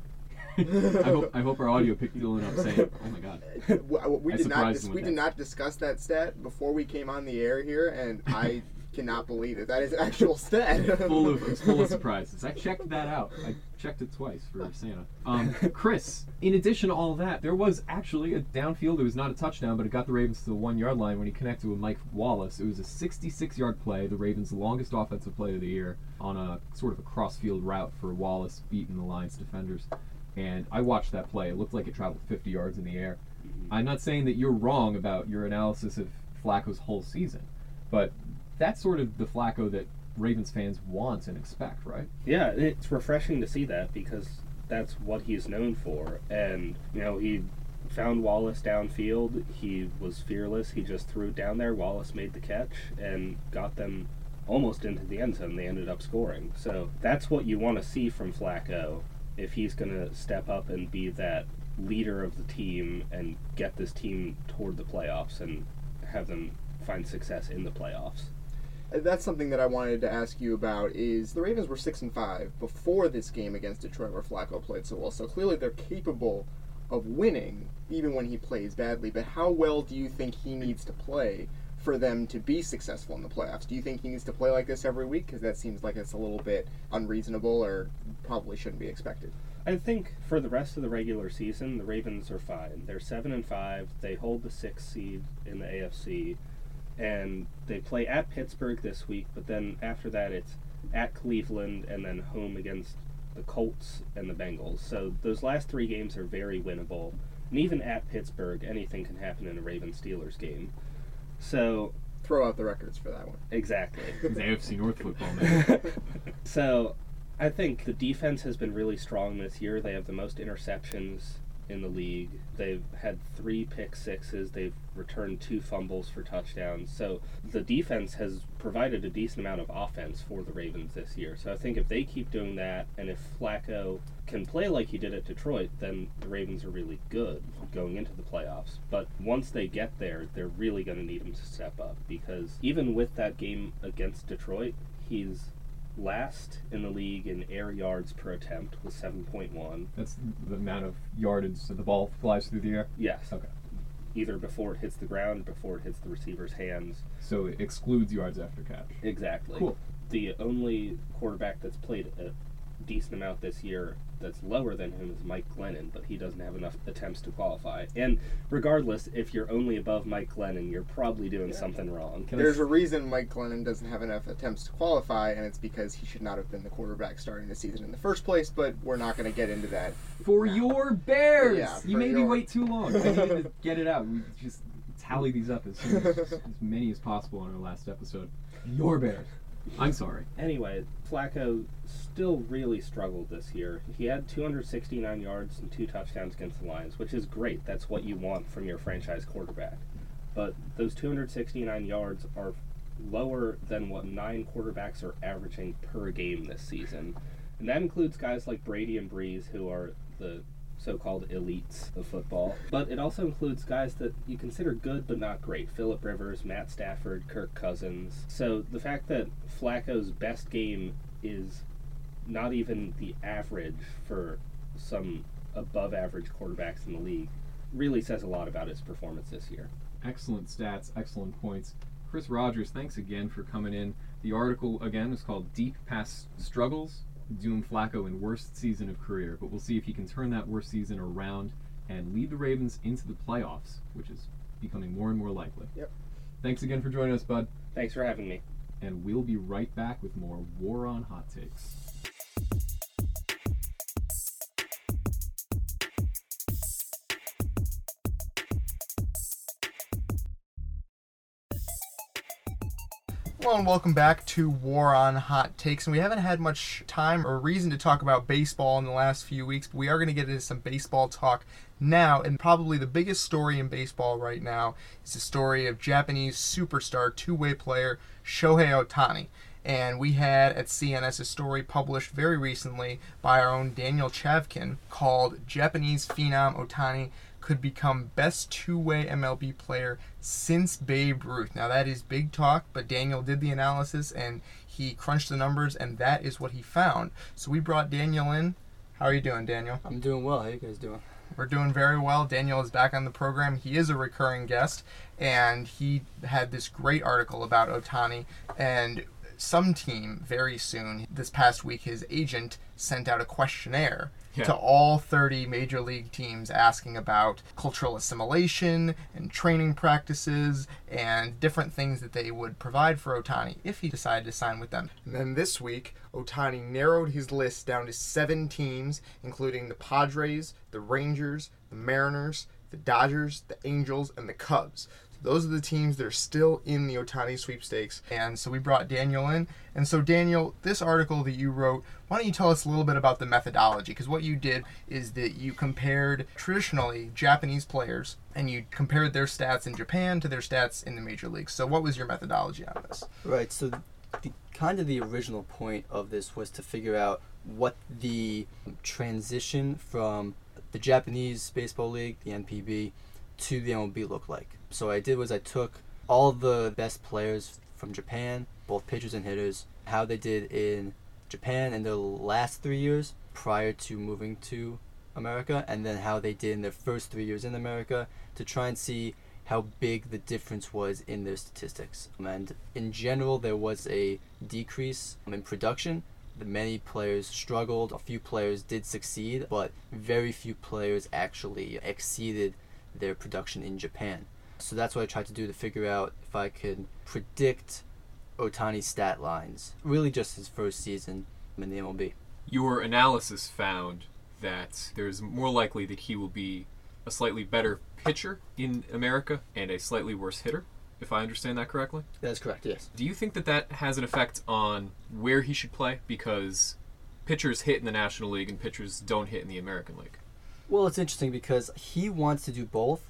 I hope I hope our audio picked Dylan up saying, "Oh my god." we we I did not surprised dis- him we with did that. not discuss that stat before we came on the air here, and I cannot believe it. That is an actual stat. full of it's full of surprises. I checked that out. I checked it twice for Santa. Um, Chris, in addition to all of that, there was actually a downfield. It was not a touchdown, but it got the Ravens to the one-yard line when he connected with Mike Wallace. It was a sixty-six-yard play, the Ravens' longest offensive play of the year, on a sort of a cross-field route for Wallace beating the Lions defenders. And I watched that play. It looked like it traveled fifty yards in the air. I'm not saying that you're wrong about your analysis of Flacco's whole season, but that's sort of the Flacco that Ravens fans want and expect, right? Yeah, it's refreshing to see that, because that's what he's known for. And, you know, he found Wallace downfield. He was fearless. He just threw it down there. Wallace made the catch and got them almost into the end zone. They ended up scoring. So that's what you want to see from Flacco if he's going to step up and be that leader of the team and get this team toward the playoffs and have them find success in the playoffs. That's something that I wanted to ask you about. Is the Ravens were six and five before this game against Detroit, where Flacco played so well. So clearly they're capable of winning, even when he plays badly. But how well do you think he needs to play for them to be successful in the playoffs? Do you think he needs to play like this every week? Because that seems like it's a little bit unreasonable, or probably shouldn't be expected. I think for the rest of the regular season, the Ravens are fine. They're seven and five. They hold the sixth seed in the A F C, and they play at Pittsburgh this week. But then after that, it's at Cleveland and then home against the Colts and the Bengals. So those last three games are very winnable. And even at Pittsburgh, anything can happen in a Ravens-Steelers game. So throw out the records for that one. Exactly. It's A F C North football, man. So I think the defense has been really strong this year. They have the most interceptions in the league. They've had three pick sixes. They've returned two fumbles for touchdowns. So the defense has provided a decent amount of offense for the Ravens this year. So I think if they keep doing that, and if Flacco can play like he did at Detroit, then the Ravens are really good going into the playoffs. But once they get there, they're really going to need him to step up, because even with that game against Detroit, he's last in the league in air yards per attempt with seven point one. That's the amount of yardage that the ball flies through the air? Yes. Okay. Either before it hits the ground, before it hits the receiver's hands. So it excludes yards after catch. Exactly. Cool. The only quarterback that's played a decent amount this year that's lower than him is Mike Glennon, but he doesn't have enough attempts to qualify. And regardless, if you're only above Mike Glennon, you're probably doing yeah. something wrong. Can There's a reason Mike Glennon doesn't have enough attempts to qualify, and it's because he should not have been the quarterback starting the season in the first place, but we're not going to get into that. For now. Your Bears! Yeah, you made me your... wait too long. I needed to get it out. We just tally these up as soon as, as many as possible on our last episode. Your Bears. I'm sorry. Anyway, Flacco still really struggled this year. He had two hundred sixty-nine yards and two touchdowns against the Lions, which is great. That's what you want from your franchise quarterback. But those two hundred sixty-nine yards are lower than what nine quarterbacks are averaging per game this season. And that includes guys like Brady and Breeze, who are the so-called elites of football. But it also includes guys that you consider good but not great. Phillip Rivers, Matt Stafford, Kirk Cousins. So the fact that Flacco's best game is not even the average for some above-average quarterbacks in the league really says a lot about his performance this year. Excellent stats, excellent points. Chris Rogers, thanks again for coming in. The article, again, is called Deep Past Struggles, Doom Flacco in worst season of career, but we'll see if he can turn that worst season around and lead the Ravens into the playoffs, which is becoming more and more likely. Yep. Thanks again for joining us, bud. Thanks for having me. And we'll be right back with more War on Hot Takes. Hello and welcome back to War on Hot Takes, and we haven't had much time or reason to talk about baseball in the last few weeks, but we are going to get into some baseball talk now, and probably the biggest story in baseball right now is the story of Japanese superstar two-way player Shohei Ohtani. And we had at C N S a story published very recently by our own Daniel Chavkin called Japanese Phenom Ohtani could become best two-way M L B player since Babe Ruth. Now that is big talk, but Daniel did the analysis and he crunched the numbers, and that is what he found. So we brought Daniel in. How are you doing, Daniel? I'm doing well. How you guys doing? We're doing very well. Daniel is back on the program. He is a recurring guest, and he had this great article about Ohtani, and some team very soon, this past week, his agent sent out a questionnaire yeah. to all thirty major league teams asking about cultural assimilation and training practices and different things that they would provide for Ohtani if he decided to sign with them. And then this week, Ohtani narrowed his list down to seven teams, including the Padres, the Rangers, the Mariners, the Dodgers, the Angels, and the Cubs. Those are the teams that are still in the Ohtani sweepstakes. And so we brought Daniel in. And so, Daniel, this article that you wrote, why don't you tell us a little bit about the methodology? Because what you did is that you compared traditionally Japanese players, and you compared their stats in Japan to their stats in the major leagues. So what was your methodology on this? Right. So the kind of the original point of this was to figure out what the transition from the Japanese Baseball League, the N P B, to the M L B looked like. So what I did was I took all the best players from Japan, both pitchers and hitters, how they did in Japan in their last three years prior to moving to America, and then how they did in their first three years in America, to try and see how big the difference was in their statistics. And in general, there was a decrease in production. The many players struggled. A few players did succeed, but very few players actually exceeded their production in Japan. So that's what I tried to do to figure out if I could predict Ohtani's stat lines, really just his first season in the M L B. Your analysis found that there's more likely that he will be a slightly better pitcher in America and a slightly worse hitter, if I understand that correctly? That's correct, yes. Do you think that that has an effect on where he should play? Because pitchers hit in the National League and pitchers don't hit in the American League. Well, it's interesting because he wants to do both,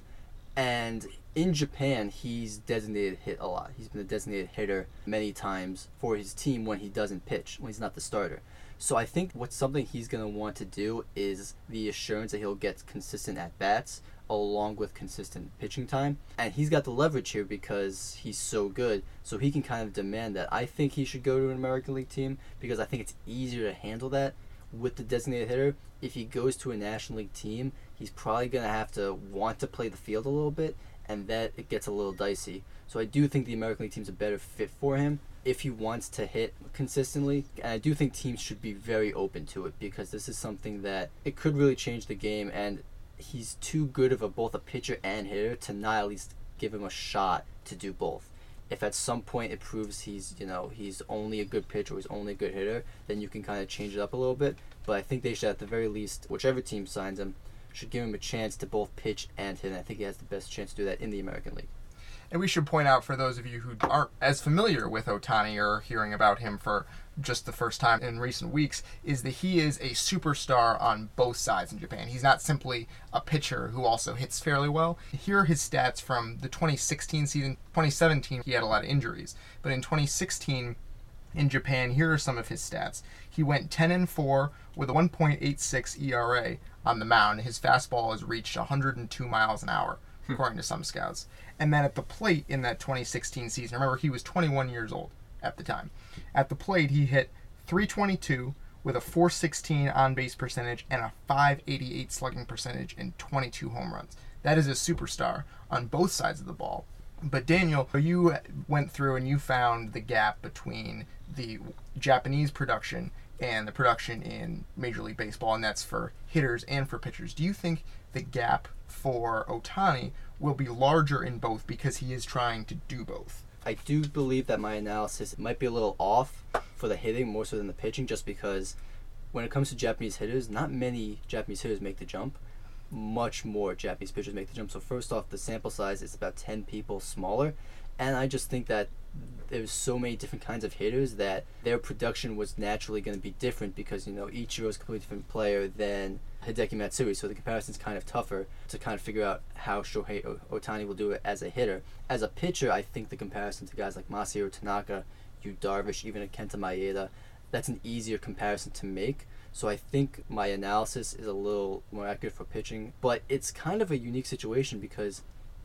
and in Japan, he's designated hit a lot. He's been a designated hitter many times for his team when he doesn't pitch, when he's not the starter. So I think what's something he's going to want to do is the assurance that he'll get consistent at-bats along with consistent pitching time. And he's got the leverage here because he's so good, so he can kind of demand that. I think he should go to an American League team because I think it's easier to handle that with the designated hitter. If he goes to a National League team, he's probably going to have to want to play the field a little bit, and that it gets a little dicey. So I do think the American League team's a better fit for him if he wants to hit consistently. And I do think teams should be very open to it because this is something that it could really change the game, and he's too good of a both a pitcher and hitter to not at least give him a shot to do both. If at some point it proves he's, you know, he's only a good pitcher or he's only a good hitter, then you can kind of change it up a little bit. But I think they should, at the very least, whichever team signs him, should give him a chance to both pitch and hit, and I think he has the best chance to do that in the American League. And we should point out, for those of you who aren't as familiar with Ohtani or hearing about him for just the first time in recent weeks, is that he is a superstar on both sides in Japan. He's not simply a pitcher who also hits fairly well. Here are his stats from the twenty sixteen season. twenty seventeen, he had a lot of injuries. But in twenty sixteen, in Japan, here are some of his stats. He went ten and four with a one point eight six E R A on the mound. His fastball has reached one hundred two miles an hour, according to some scouts. And then at the plate in that twenty sixteen season, remember he was twenty-one years old at the time. At the plate, he hit three twenty-two with a four sixteen on-base percentage and a five eighty-eight slugging percentage and twenty-two home runs. That is a superstar on both sides of the ball. But Daniel, you went through and you found the gap between the Japanese production and the production in Major League Baseball, and that's for hitters and for pitchers. Do you think the gap for Ohtani will be larger in both because he is trying to do both? I do believe that my analysis might be a little off for the hitting more so than the pitching, just because when it comes to Japanese hitters, not many Japanese hitters make the jump. Much more Japanese pitchers make the jump. So first off, the sample size is about ten people smaller, and I just think that there's so many different kinds of hitters that their production was naturally going to be different because, you know, Ichiro is a completely different player than Hideki Matsui, so the comparison's kind of tougher to kind of figure out how Shohei Ohtani will do it as a hitter. As a pitcher, I think the comparison to guys like Masahiro Tanaka, Yu Darvish, even a Kenta Maeda, that's an easier comparison to make. So I think my analysis is a little more accurate for pitching, but it's kind of a unique situation because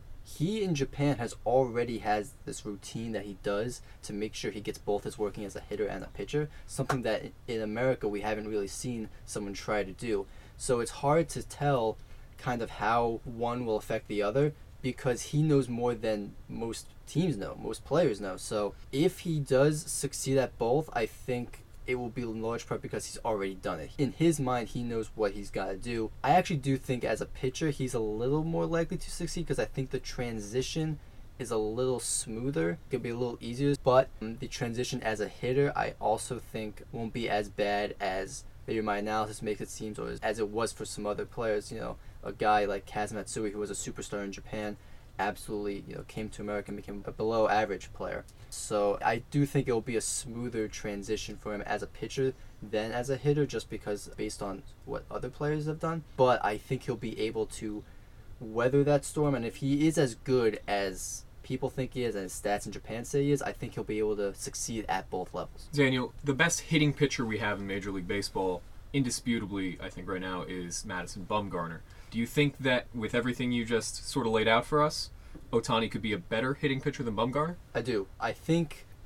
he in Japan has already has this routine that he does to make sure he gets both as working as a hitter and a pitcher, something that in America we haven't really seen someone try to do. So it's hard to tell kind of how one will affect the other because he knows more than most teams know, most players know. So if he does succeed at both, I think it will be in large part because he's already done it. In his mind, he knows what he's got to do. I actually do think as a pitcher, he's a little more likely to succeed because I think the transition is a little smoother. It could be a little easier, but um, the transition as a hitter, I also think won't be as bad as maybe my analysis makes it seem, or as it was for some other players. You know, a guy like Kaz Matsui, who was a superstar in Japan, absolutely, you know, came to America and became a below average player. So I do think it will be a smoother transition for him as a pitcher than as a hitter, just because based on what other players have done. But I think he'll be able to weather that storm, and if he is as good as people think he is and his stats in Japan say he is, I think he'll be able to succeed at both levels. Daniel, the best hitting pitcher we have in Major League Baseball, indisputably, I think right now, is Madison Bumgarner. Do you think that with everything you just sort of laid out for us, Ohtani could be a better hitting pitcher than Bumgarner? I do. I think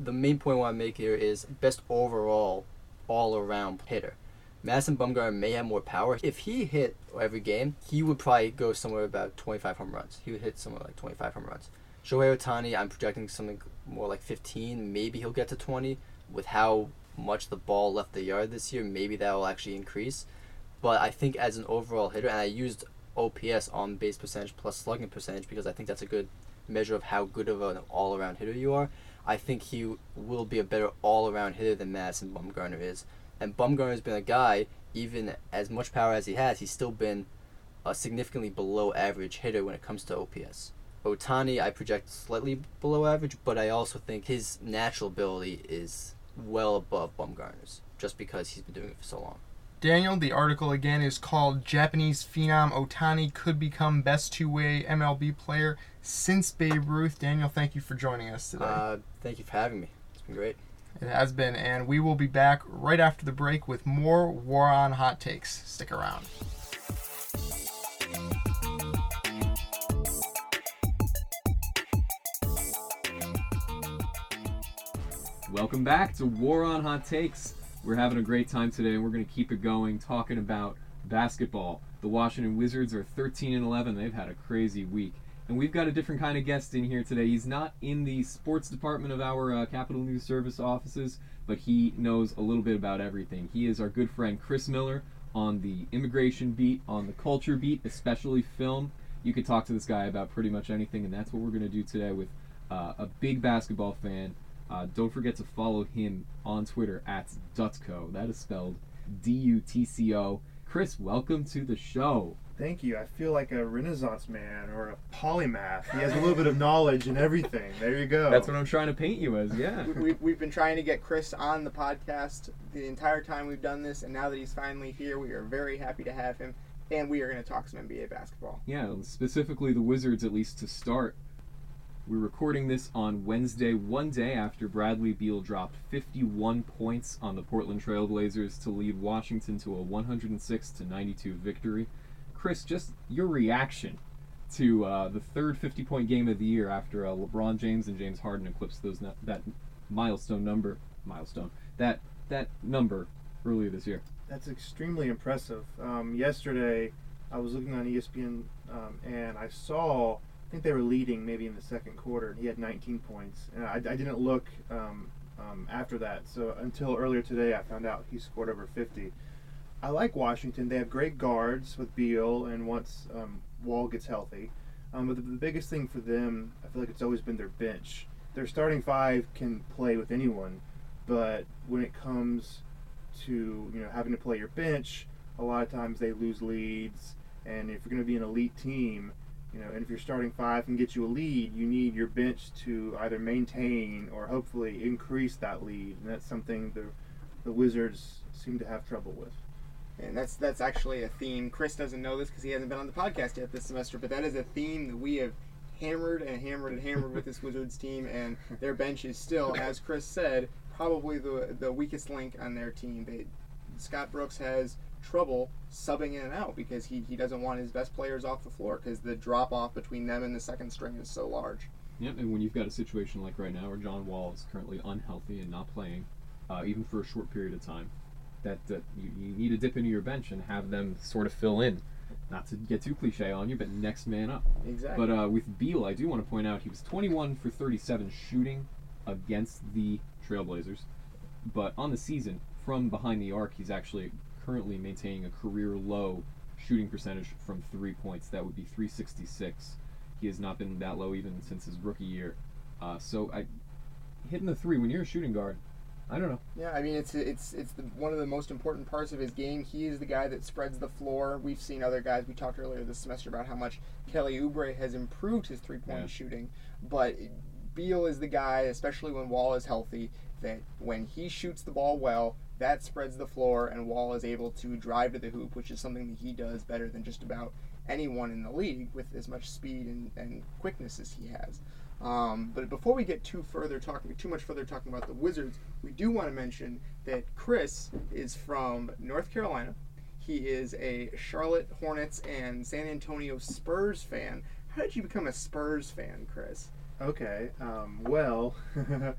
the main point I want to make here is best overall, all-around hitter. Madison Bumgarner may have more power. If he hit every game, he would probably go somewhere about twenty-five home runs. He would hit somewhere like twenty-five home runs. Shohei Ohtani, I'm projecting something more like fifteen. Maybe he'll get to twenty. With how much the ball left the yard this year, maybe that will actually increase. But I think as an overall hitter, and I used O P S, on base percentage plus slugging percentage, because I think that's a good measure of how good of an all-around hitter you are. I think he will be a better all-around hitter than Madison Bumgarner is. And Bumgarner's been a guy, even as much power as he has, he's still been a significantly below average hitter when it comes to O P S. Ohtani, I project slightly below average, but I also think his natural ability is well above Bumgarner's, just because he's been doing it for so long. Daniel, the article again is called Japanese Phenom Ohtani Could Become Best Two-Way M L B Player Since Babe Ruth. Daniel, thank you for joining us today. Uh, thank you for having me. It's been great. It has been, and we will be back right after the break with more War on Hot Takes. Stick around. Welcome back to War on Hot Takes. We're having a great time today, and we're going to keep it going talking about basketball. The Washington Wizards are thirteen and eleven. They've had a crazy week. And we've got a different kind of guest in here today. He's not in the sports department of our uh, Capital News Service offices, but he knows a little bit about everything. He is our good friend Chris Miller on the immigration beat, on the culture beat, especially film. You could talk to this guy about pretty much anything, and that's what we're going to do today with uh, a big basketball fan. Uh, don't forget to follow him on Twitter at Dutco. That is spelled D U T C O. Chris, welcome to the show. Thank you. I feel like a Renaissance man or a polymath. He has a little bit of knowledge and everything. There you go. That's what I'm trying to paint you as, yeah. we, we've been trying to get Chris on the podcast the entire time we've done this, and now that he's finally here, we are very happy to have him, and we are going to talk some N B A basketball. Yeah, specifically the Wizards, at least to start. We're recording this on Wednesday, one day after Bradley Beal dropped fifty-one points on the Portland Trail Blazers to lead Washington to a one hundred six to ninety-two victory. Chris, just your reaction to uh, the third fifty-point game of the year after uh, LeBron James and James Harden eclipsed those n- that milestone number, milestone that that number earlier this year. That's extremely impressive. Um, yesterday, I was looking on E S P N um, and I saw. I think they were leading maybe in the second quarter, and he had nineteen points. And I, I didn't look um, um, after that, so until earlier today I found out he scored over fifty. I like Washington. They have great guards with Beal, and once um, Wall gets healthy. Um, but the, the biggest thing for them, I feel like it's always been their bench. Their starting five can play with anyone, but when it comes to you know having to play your bench, a lot of times they lose leads. And if you're going to be an elite team, you know, and if your starting five can get you a lead, you need your bench to either maintain or hopefully increase that lead, and that's something the the Wizards seem to have trouble with. And that's that's actually a theme. Chris doesn't know this because he hasn't been on the podcast yet this semester, but that is a theme that we have hammered and hammered and hammered with this Wizards team, and their bench is still, as Chris said, probably the the weakest link on their team. They, Scott Brooks has trouble subbing in and out because he, he doesn't want his best players off the floor because the drop off between them and the second string is so large. Yep, and when you've got a situation like right now where John Wall is currently unhealthy and not playing, uh, even for a short period of time, that, that you, you need to dip into your bench and have them sort of fill in. Not to get too cliche on you, but next man up. Exactly. But uh, with Beal, I do want to point out he was twenty-one for thirty-seven shooting against the Trailblazers, but on the season, from behind the arc, he's actually currently maintaining a career low shooting percentage from three points. That would be three sixty-six. He has not been that low even since his rookie year. Uh, so I, hitting the three when you're a shooting guard, I don't know. Yeah, I mean it's it's it's the, one of the most important parts of his game. He is the guy that spreads the floor. We've seen other guys. We talked earlier this semester about how much Kelly Oubre has improved his three-point Yeah. shooting, but Beal is the guy, especially when Wall is healthy, that when he shoots the ball well, that spreads the floor, and Wall is able to drive to the hoop, which is something that he does better than just about anyone in the league with as much speed and, and quickness as he has. Um, but before we get too further talking, too much further talking about the Wizards, we do want to mention that Chris is from North Carolina. He is a Charlotte Hornets and San Antonio Spurs fan. How did you become a Spurs fan, Chris? Okay, um, well,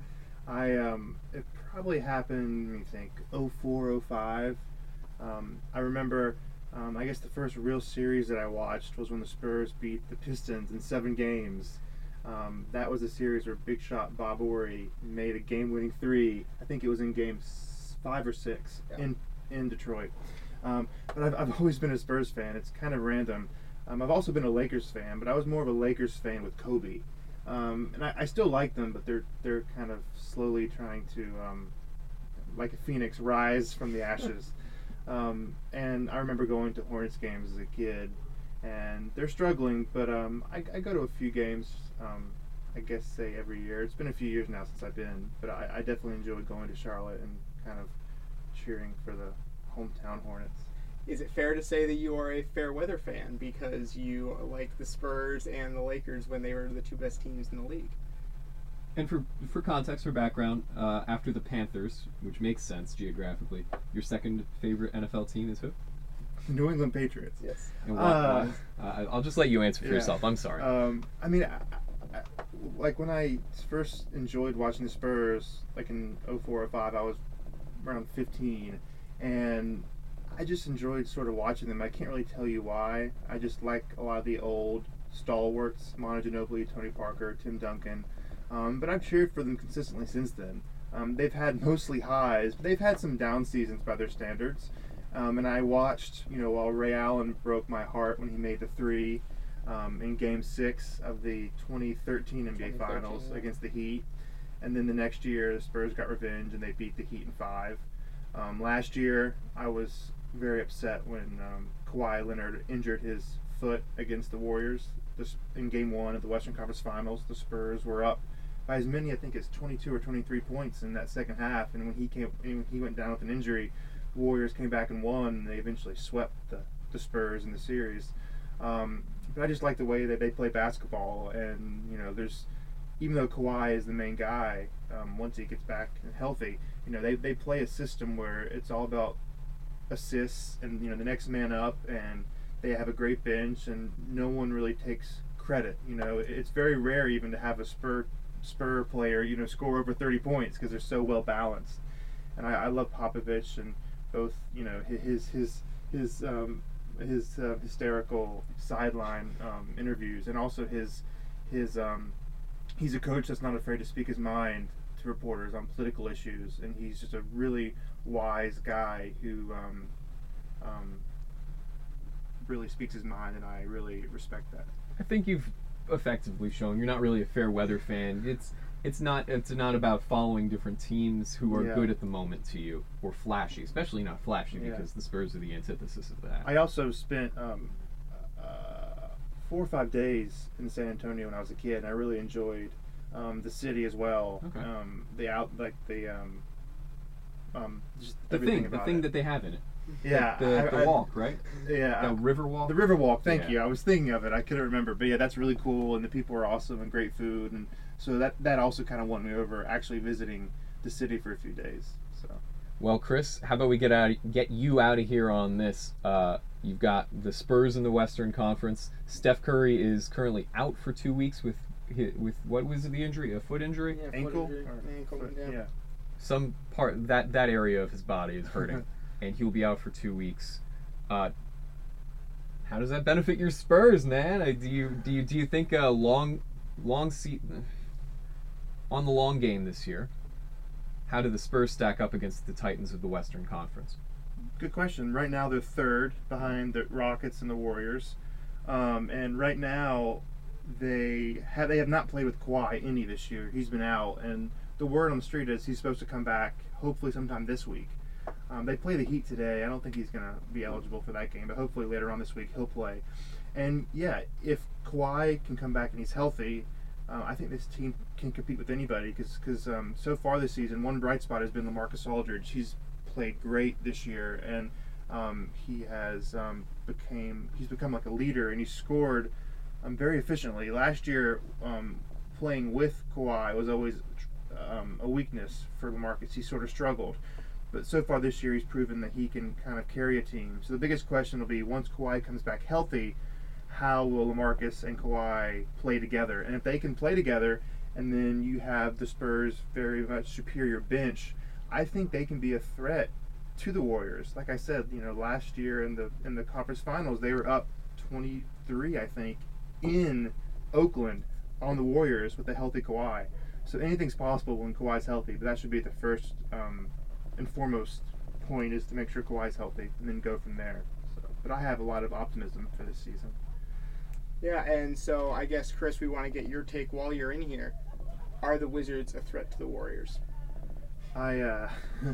I um, it probably happened. Let me think. oh four, oh five. Um, I remember. Um, I guess the first real series that I watched was when the Spurs beat the Pistons in seven games. Um, that was a series where big shot Bob Horry made a game-winning three. I think it was in game s- five or six Yeah. in in Detroit. Um, but I've, I've always been a Spurs fan. It's kind of random. Um, I've also been a Lakers fan, but I was more of a Lakers fan with Kobe. Um, and I, I still like them, but they're they're kind of slowly trying to, um, like a phoenix, rise from the ashes. Um, and I remember going to Hornets games as a kid, and they're struggling, but um, I, I go to a few games, um, I guess, say every year. It's been a few years now since I've been, but I, I definitely enjoy going to Charlotte and kind of cheering for the hometown Hornets. Is it fair to say that you are a fair weather fan because you like the Spurs and the Lakers when they were the two best teams in the league? And for for context, for background, uh, after the Panthers, which makes sense geographically, your second favorite N F L team is who? New England Patriots. Yes. And why? Uh, why? Uh, I'll just let you answer for yeah. yourself. I'm sorry. Um, I mean, I, I, like when I first enjoyed watching the Spurs, like in oh four oh five, I was around fifteen, and I just enjoyed sort of watching them. I can't really tell you why. I just like a lot of the old stalwarts, Manu Ginobili, Tony Parker, Tim Duncan. Um, but I've cheered for them consistently since then. Um, they've had mostly highs, but they've had some down seasons by their standards. Um, and I watched, you know, while Ray Allen broke my heart when he made the three um, in Game Six of the twenty thirteen N B A Finals yeah. against the Heat, and then the next year the Spurs got revenge and they beat the Heat in five. Um, last year I was very upset when um, Kawhi Leonard injured his foot against the Warriors this, in Game One of the Western Conference Finals. The Spurs were up by as many, I think, as twenty-two or twenty-three points in that second half, and when he came, when he went down with an injury, the Warriors came back and won, and they eventually swept the, the Spurs in the series. Um, but I just like the way that they play basketball, and you know, there's even though Kawhi is the main guy, um, once he gets back healthy, you know, they they play a system where it's all about assists and you know the next man up, and they have a great bench, and no one really takes credit. You know, it's very rare even to have a Spur Spur player, you know, score over thirty points because they're so well balanced. And I, I love Popovich and both, you know, his his his um, his uh, hysterical sideline um, interviews, and also his his um, he's a coach that's not afraid to speak his mind to reporters on political issues, and he's just a really wise guy who um, um, really speaks his mind, and I really respect that. I think you've effectively shown you're not really a fair weather fan. It's it's not it's not about following different teams who are Yeah. good at the moment to you or flashy, especially not flashy Yeah. because the Spurs are the antithesis of that. I also spent um, uh, four or five days in San Antonio when I was a kid, and I really enjoyed um, the city as well. Okay. Um, the out like the um, um, just the everything thing, the about thing it. that they have in it. yeah, The, I- the I- walk, right? yeah, The river walk. the Riverwalk. Thank Yeah. you. I was thinking of it. I couldn't remember, but yeah, that's really cool, and the people are awesome and great food, and so that that also kind of won me over actually visiting the city for a few days. So. Well, Chris, how about we get out, get you out of here on this? Uh, you've got the Spurs in the Western Conference. Steph Curry is currently out for two weeks with hi- with what was the injury? A foot injury? Yeah, foot Ankle? injury, Or ankle, foot? yeah. yeah. Some part that that area of his body is hurting, and he'll be out for two weeks. Uh, how does that benefit your Spurs, man? Uh, Do you do you do you think a long long seat on the long game this year? How do the Spurs stack up against the Titans of the Western Conference? Good question. Right now they're third behind the Rockets and the Warriors, um, and right now they have they have not played with Kawhi any this year. He's been out, and the word on the street is he's supposed to come back hopefully sometime this week. Um, they play the Heat today. I don't think he's going to be eligible for that game, but hopefully later on this week he'll play. And yeah, if Kawhi can come back and he's healthy, uh, I think this team can compete with anybody because um, so far this season, one bright spot has been LaMarcus Aldridge. He's played great this year, and um, he has um, became he's become like a leader, and he's scored um, very efficiently. Last year, um, playing with Kawhi was always um, a weakness for LaMarcus. He sort of struggled. But so far this year, he's proven that he can kind of carry a team. So the biggest question will be, once Kawhi comes back healthy, how will LaMarcus and Kawhi play together? And if they can play together and then you have the Spurs' very much superior bench, I think they can be a threat to the Warriors. Like I said, you know, last year in the in the conference finals, they were up twenty-three, I think, in Oakland on the Warriors with a healthy Kawhi. So anything's possible when Kawhi's healthy, but that should be the first um, and foremost point, is to make sure Kawhi's healthy and then go from there. So, but I have a lot of optimism for this season. Yeah, and so I guess, Chris, we want to get your take while you're in here. Are the Wizards a threat to the Warriors? I uh,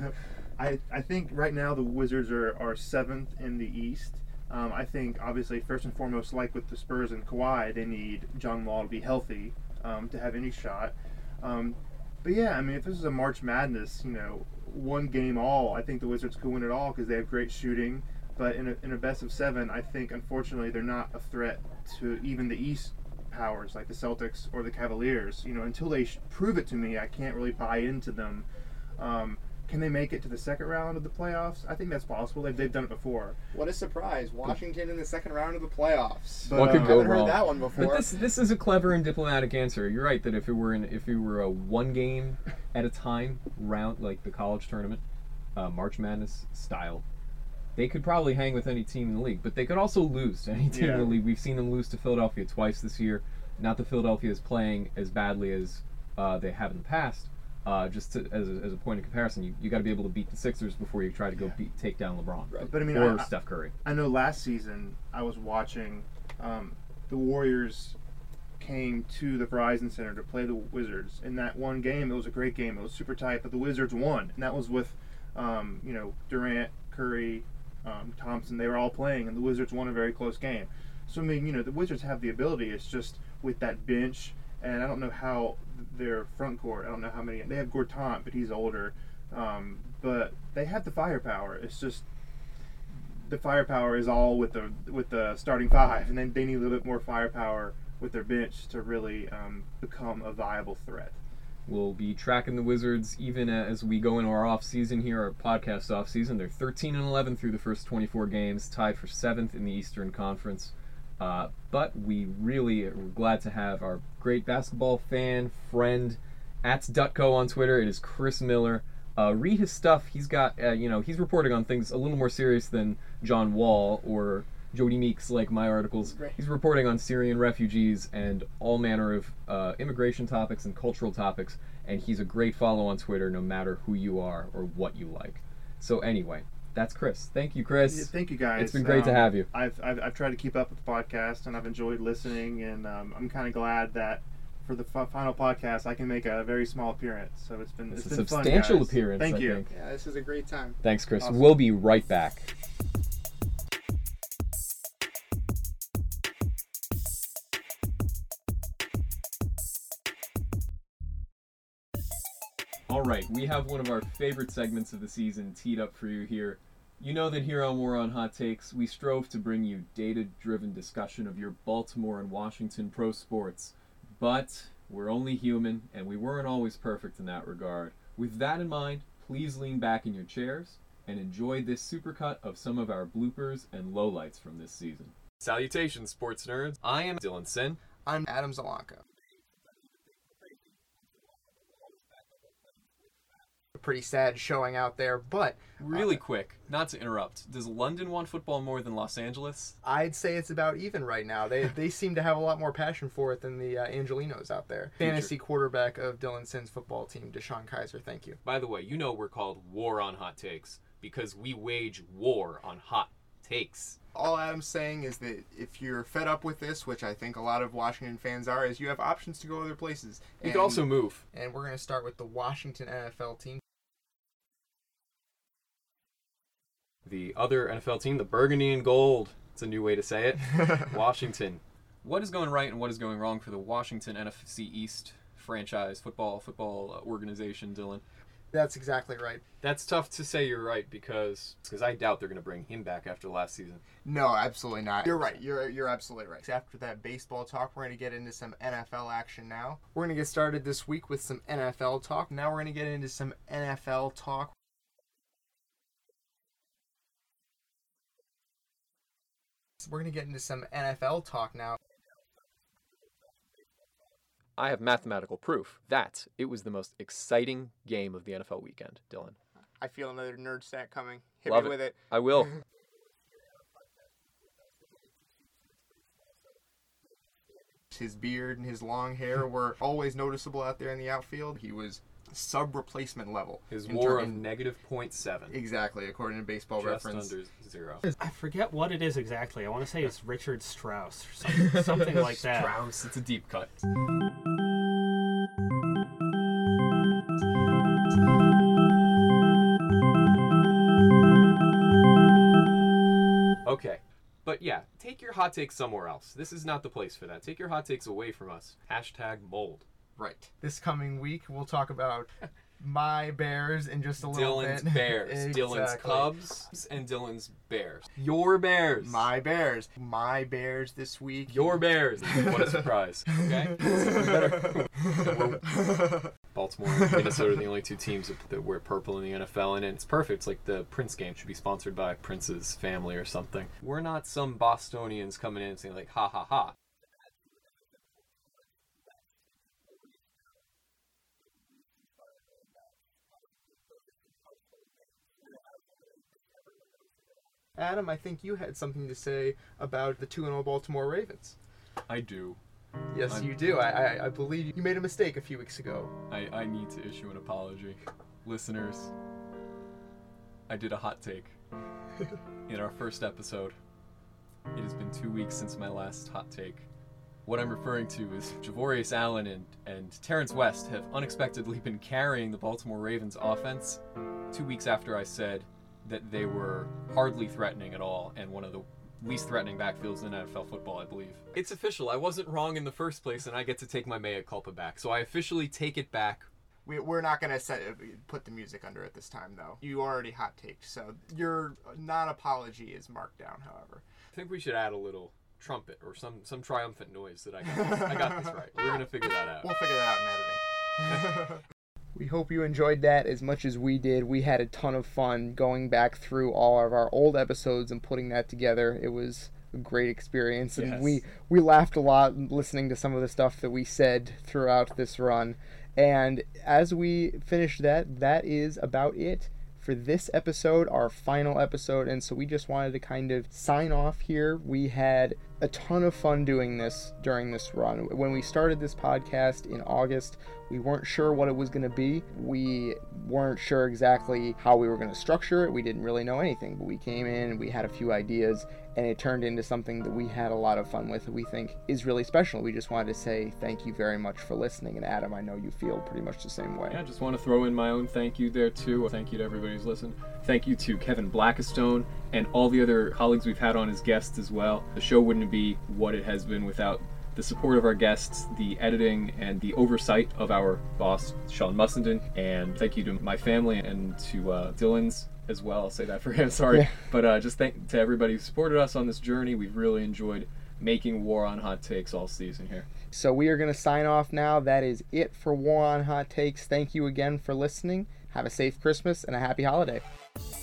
I I think right now the Wizards are, are seventh in the East. Um, I think obviously first and foremost, like with the Spurs and Kawhi, they need John Wall to be healthy um, to have any shot. Um, but yeah, I mean, if this is a March Madness, you know, one game all, I think the Wizards could win it all because they have great shooting. But in a, in a best of seven, I think unfortunately they're not a threat to even the East powers like the Celtics or the Cavaliers. You know, until they sh- prove it to me, I can't really buy into them. Um, can they make it to the second round of the playoffs? I think that's possible. They've, they've done it before. What a surprise. Washington in the second round of the playoffs. But, What could um, go I haven't wrong? heard that one before. But this this is a clever and diplomatic answer. You're right that if it were in, if it were a one game at a time round like the college tournament, uh, March Madness style, they could probably hang with any team in the league. But they could also lose to any team Yeah. in the league. We've seen them lose to Philadelphia twice this year. Not that Philadelphia is playing as badly as uh, they have in the past. Uh, just to, as, a, as a point of comparison, you, you got to be able to beat the Sixers before you try to go beat, take down LeBron But I mean, or I, Steph Curry. I know last season I was watching um, the Warriors came to the Verizon Center to play the Wizards. In that one game, it was a great game. It was super tight, but the Wizards won, and that was with um, you know Durant, Curry, um, Thompson. They were all playing, and the Wizards won a very close game. So I mean, you know, the Wizards have the ability. It's just with that bench, and I don't know how their front court. I don't know how many they have. Gortat, but he's older. Um, but they have the firepower. It's just the firepower is all with the with the starting five, and then they need a little bit more firepower with their bench to really um, become a viable threat. We'll be tracking the Wizards even as we go into our off season here, our podcast off season. They're thirteen and eleven through the first twenty-four games, tied for seventh in the Eastern Conference. Uh, but we really are glad to have our great basketball fan friend at Dutco on Twitter. It is Chris Miller. Uh, read his stuff. He's got, uh, you know, he's reporting on things a little more serious than John Wall or Jody Meeks, like my articles. Right. He's reporting on Syrian refugees and all manner of uh, immigration topics and cultural topics. And he's a great follow on Twitter, no matter who you are or what you like. So anyway, that's Chris. Thank you, Chris. Yeah, thank you, guys. It's been great to Um, have you. I've, I've I've tried to keep up with the podcast, and I've enjoyed listening. And um, I'm kind of glad that for the f- final podcast, I can make a very small appearance. So it's been It's it's a been fun, substantial guys. appearance, Thank I you. think. Yeah, this is a great time. Thanks, Chris. Awesome. We'll be right back. All right, we have one of our favorite segments of the season teed up for you here. You know that here on War on Hot Takes, we strove to bring you data-driven discussion of your Baltimore and Washington pro sports. But we're only human, and we weren't always perfect in that regard. With that in mind, please lean back in your chairs and enjoy this supercut of some of our bloopers and lowlights from this season. Salutations, sports nerds. I am Dylan Sin. I'm Adam Zalanka. Pretty sad showing out there, but Really quick, not to interrupt, does London want football more than Los Angeles? I'd say it's about even right now. They they seem to have a lot more passion for it than the uh, Angelinos out there. Fantasy quarterback of Dylan Sin's football team, Deshaun Kaiser. Thank you. By the way, you know we're called War on Hot Takes because we wage war on hot takes. All Adam's saying is that if you're fed up with this, which I think a lot of Washington fans are, is you have options to go other places. You And- can also move. And we're going to start with the Washington N F L team. The other N F L team, the Burgundy and Gold. It's a new way to say it. Washington. What is going right and what is going wrong for the Washington N F C East franchise football football organization, Dylan? That's exactly right. That's tough to say you're right because because I doubt they're going to bring him back after last season. No, absolutely not. You're right. You're you're absolutely right. After that baseball talk, we're going to get into some N F L action now. We're going to get started this week with some N F L talk. Now we're going to get into some N F L talk. We're going to get into some N F L talk now. I have mathematical proof that it was the most exciting game of the N F L weekend, Dylan. I feel another nerd stat coming. Hit Love me it. with it. I will. His beard and his long hair were always noticeable out there in the outfield. He was sub-replacement level. His in war ter- of negative point seven. Exactly, according to Baseball Just Reference. under zero. I forget what it is exactly. I want to say it's Richard Strauss or something, something like that. Strauss. It's a deep cut. Okay. But yeah, take your hot takes somewhere else. This is not the place for that. Take your hot takes away from us. Hashtag mold. Right. This coming week, we'll talk about my Bears in just a little Dylan's bit. Bears. Dylan's Exactly. Cubs and Dylan's Bears. Your Bears. My Bears. My Bears this week. Your Bears. What a surprise. Okay? We better- We're- Baltimore and Minnesota are the only two teams that wear purple in the N F L, and it's perfect. It's like the Prince game should be sponsored by Prince's family or something. We're not some Bostonians coming in and saying like, ha ha ha. Adam, I think you had something to say about the two and oh Baltimore Ravens. I do. Yes, I'm- you do. I, I I believe you made a mistake a few weeks ago. I, I need to issue an apology. Listeners, I did a hot take in our first episode. It has been two weeks since my last hot take. What I'm referring to is Javorius Allen and, and Terrence West have unexpectedly been carrying the Baltimore Ravens offense two weeks after I said that they were hardly threatening at all and one of the least threatening backfields in N F L football, I believe. It's official. I wasn't wrong in the first place, and I get to take my mea culpa back. So I officially take it back. We, we're not going to set put the music under it this time, though. You already hot taked, so your non-apology is marked down, however. I think we should add a little trumpet or some, some triumphant noise that I got this, I got this right. We're going to figure that out. We'll figure that out in editing. We hope you enjoyed that as much as we did. We had a ton of fun going back through all of our old episodes and putting that together. It was a great experience, and Yes. we, we laughed a lot listening to some of the stuff that we said throughout this run. And as we finish that, that is about it for this episode, our final episode. And so we just wanted to kind of sign off here. We had a ton of fun doing this during this run. When we started this podcast in August, we weren't sure what it was going to be. We weren't sure exactly how we were going to structure it. We didn't really know anything, but we came in and we had a few ideas, and it turned into something that we had a lot of fun with that we think is really special. We just wanted to say thank you very much for listening. And Adam, I know you feel pretty much the same way. Yeah, I just want to throw in my own thank you there too. Thank you to everybody who's listened. Thank you to Kevin Blackistone and all the other colleagues we've had on as guests as well. The show wouldn't be what it has been without the support of our guests, the editing, and the oversight of our boss, Sean Mussenden. And thank you to my family and to uh, Dylan's as well. I'll say that for him, sorry. Yeah. But uh, just thank to everybody who supported us on this journey. We've really enjoyed making War on Hot Takes all season here. So we are going to sign off now. That is it for War on Hot Takes. Thank you again for listening. Have a safe Christmas and a happy holiday.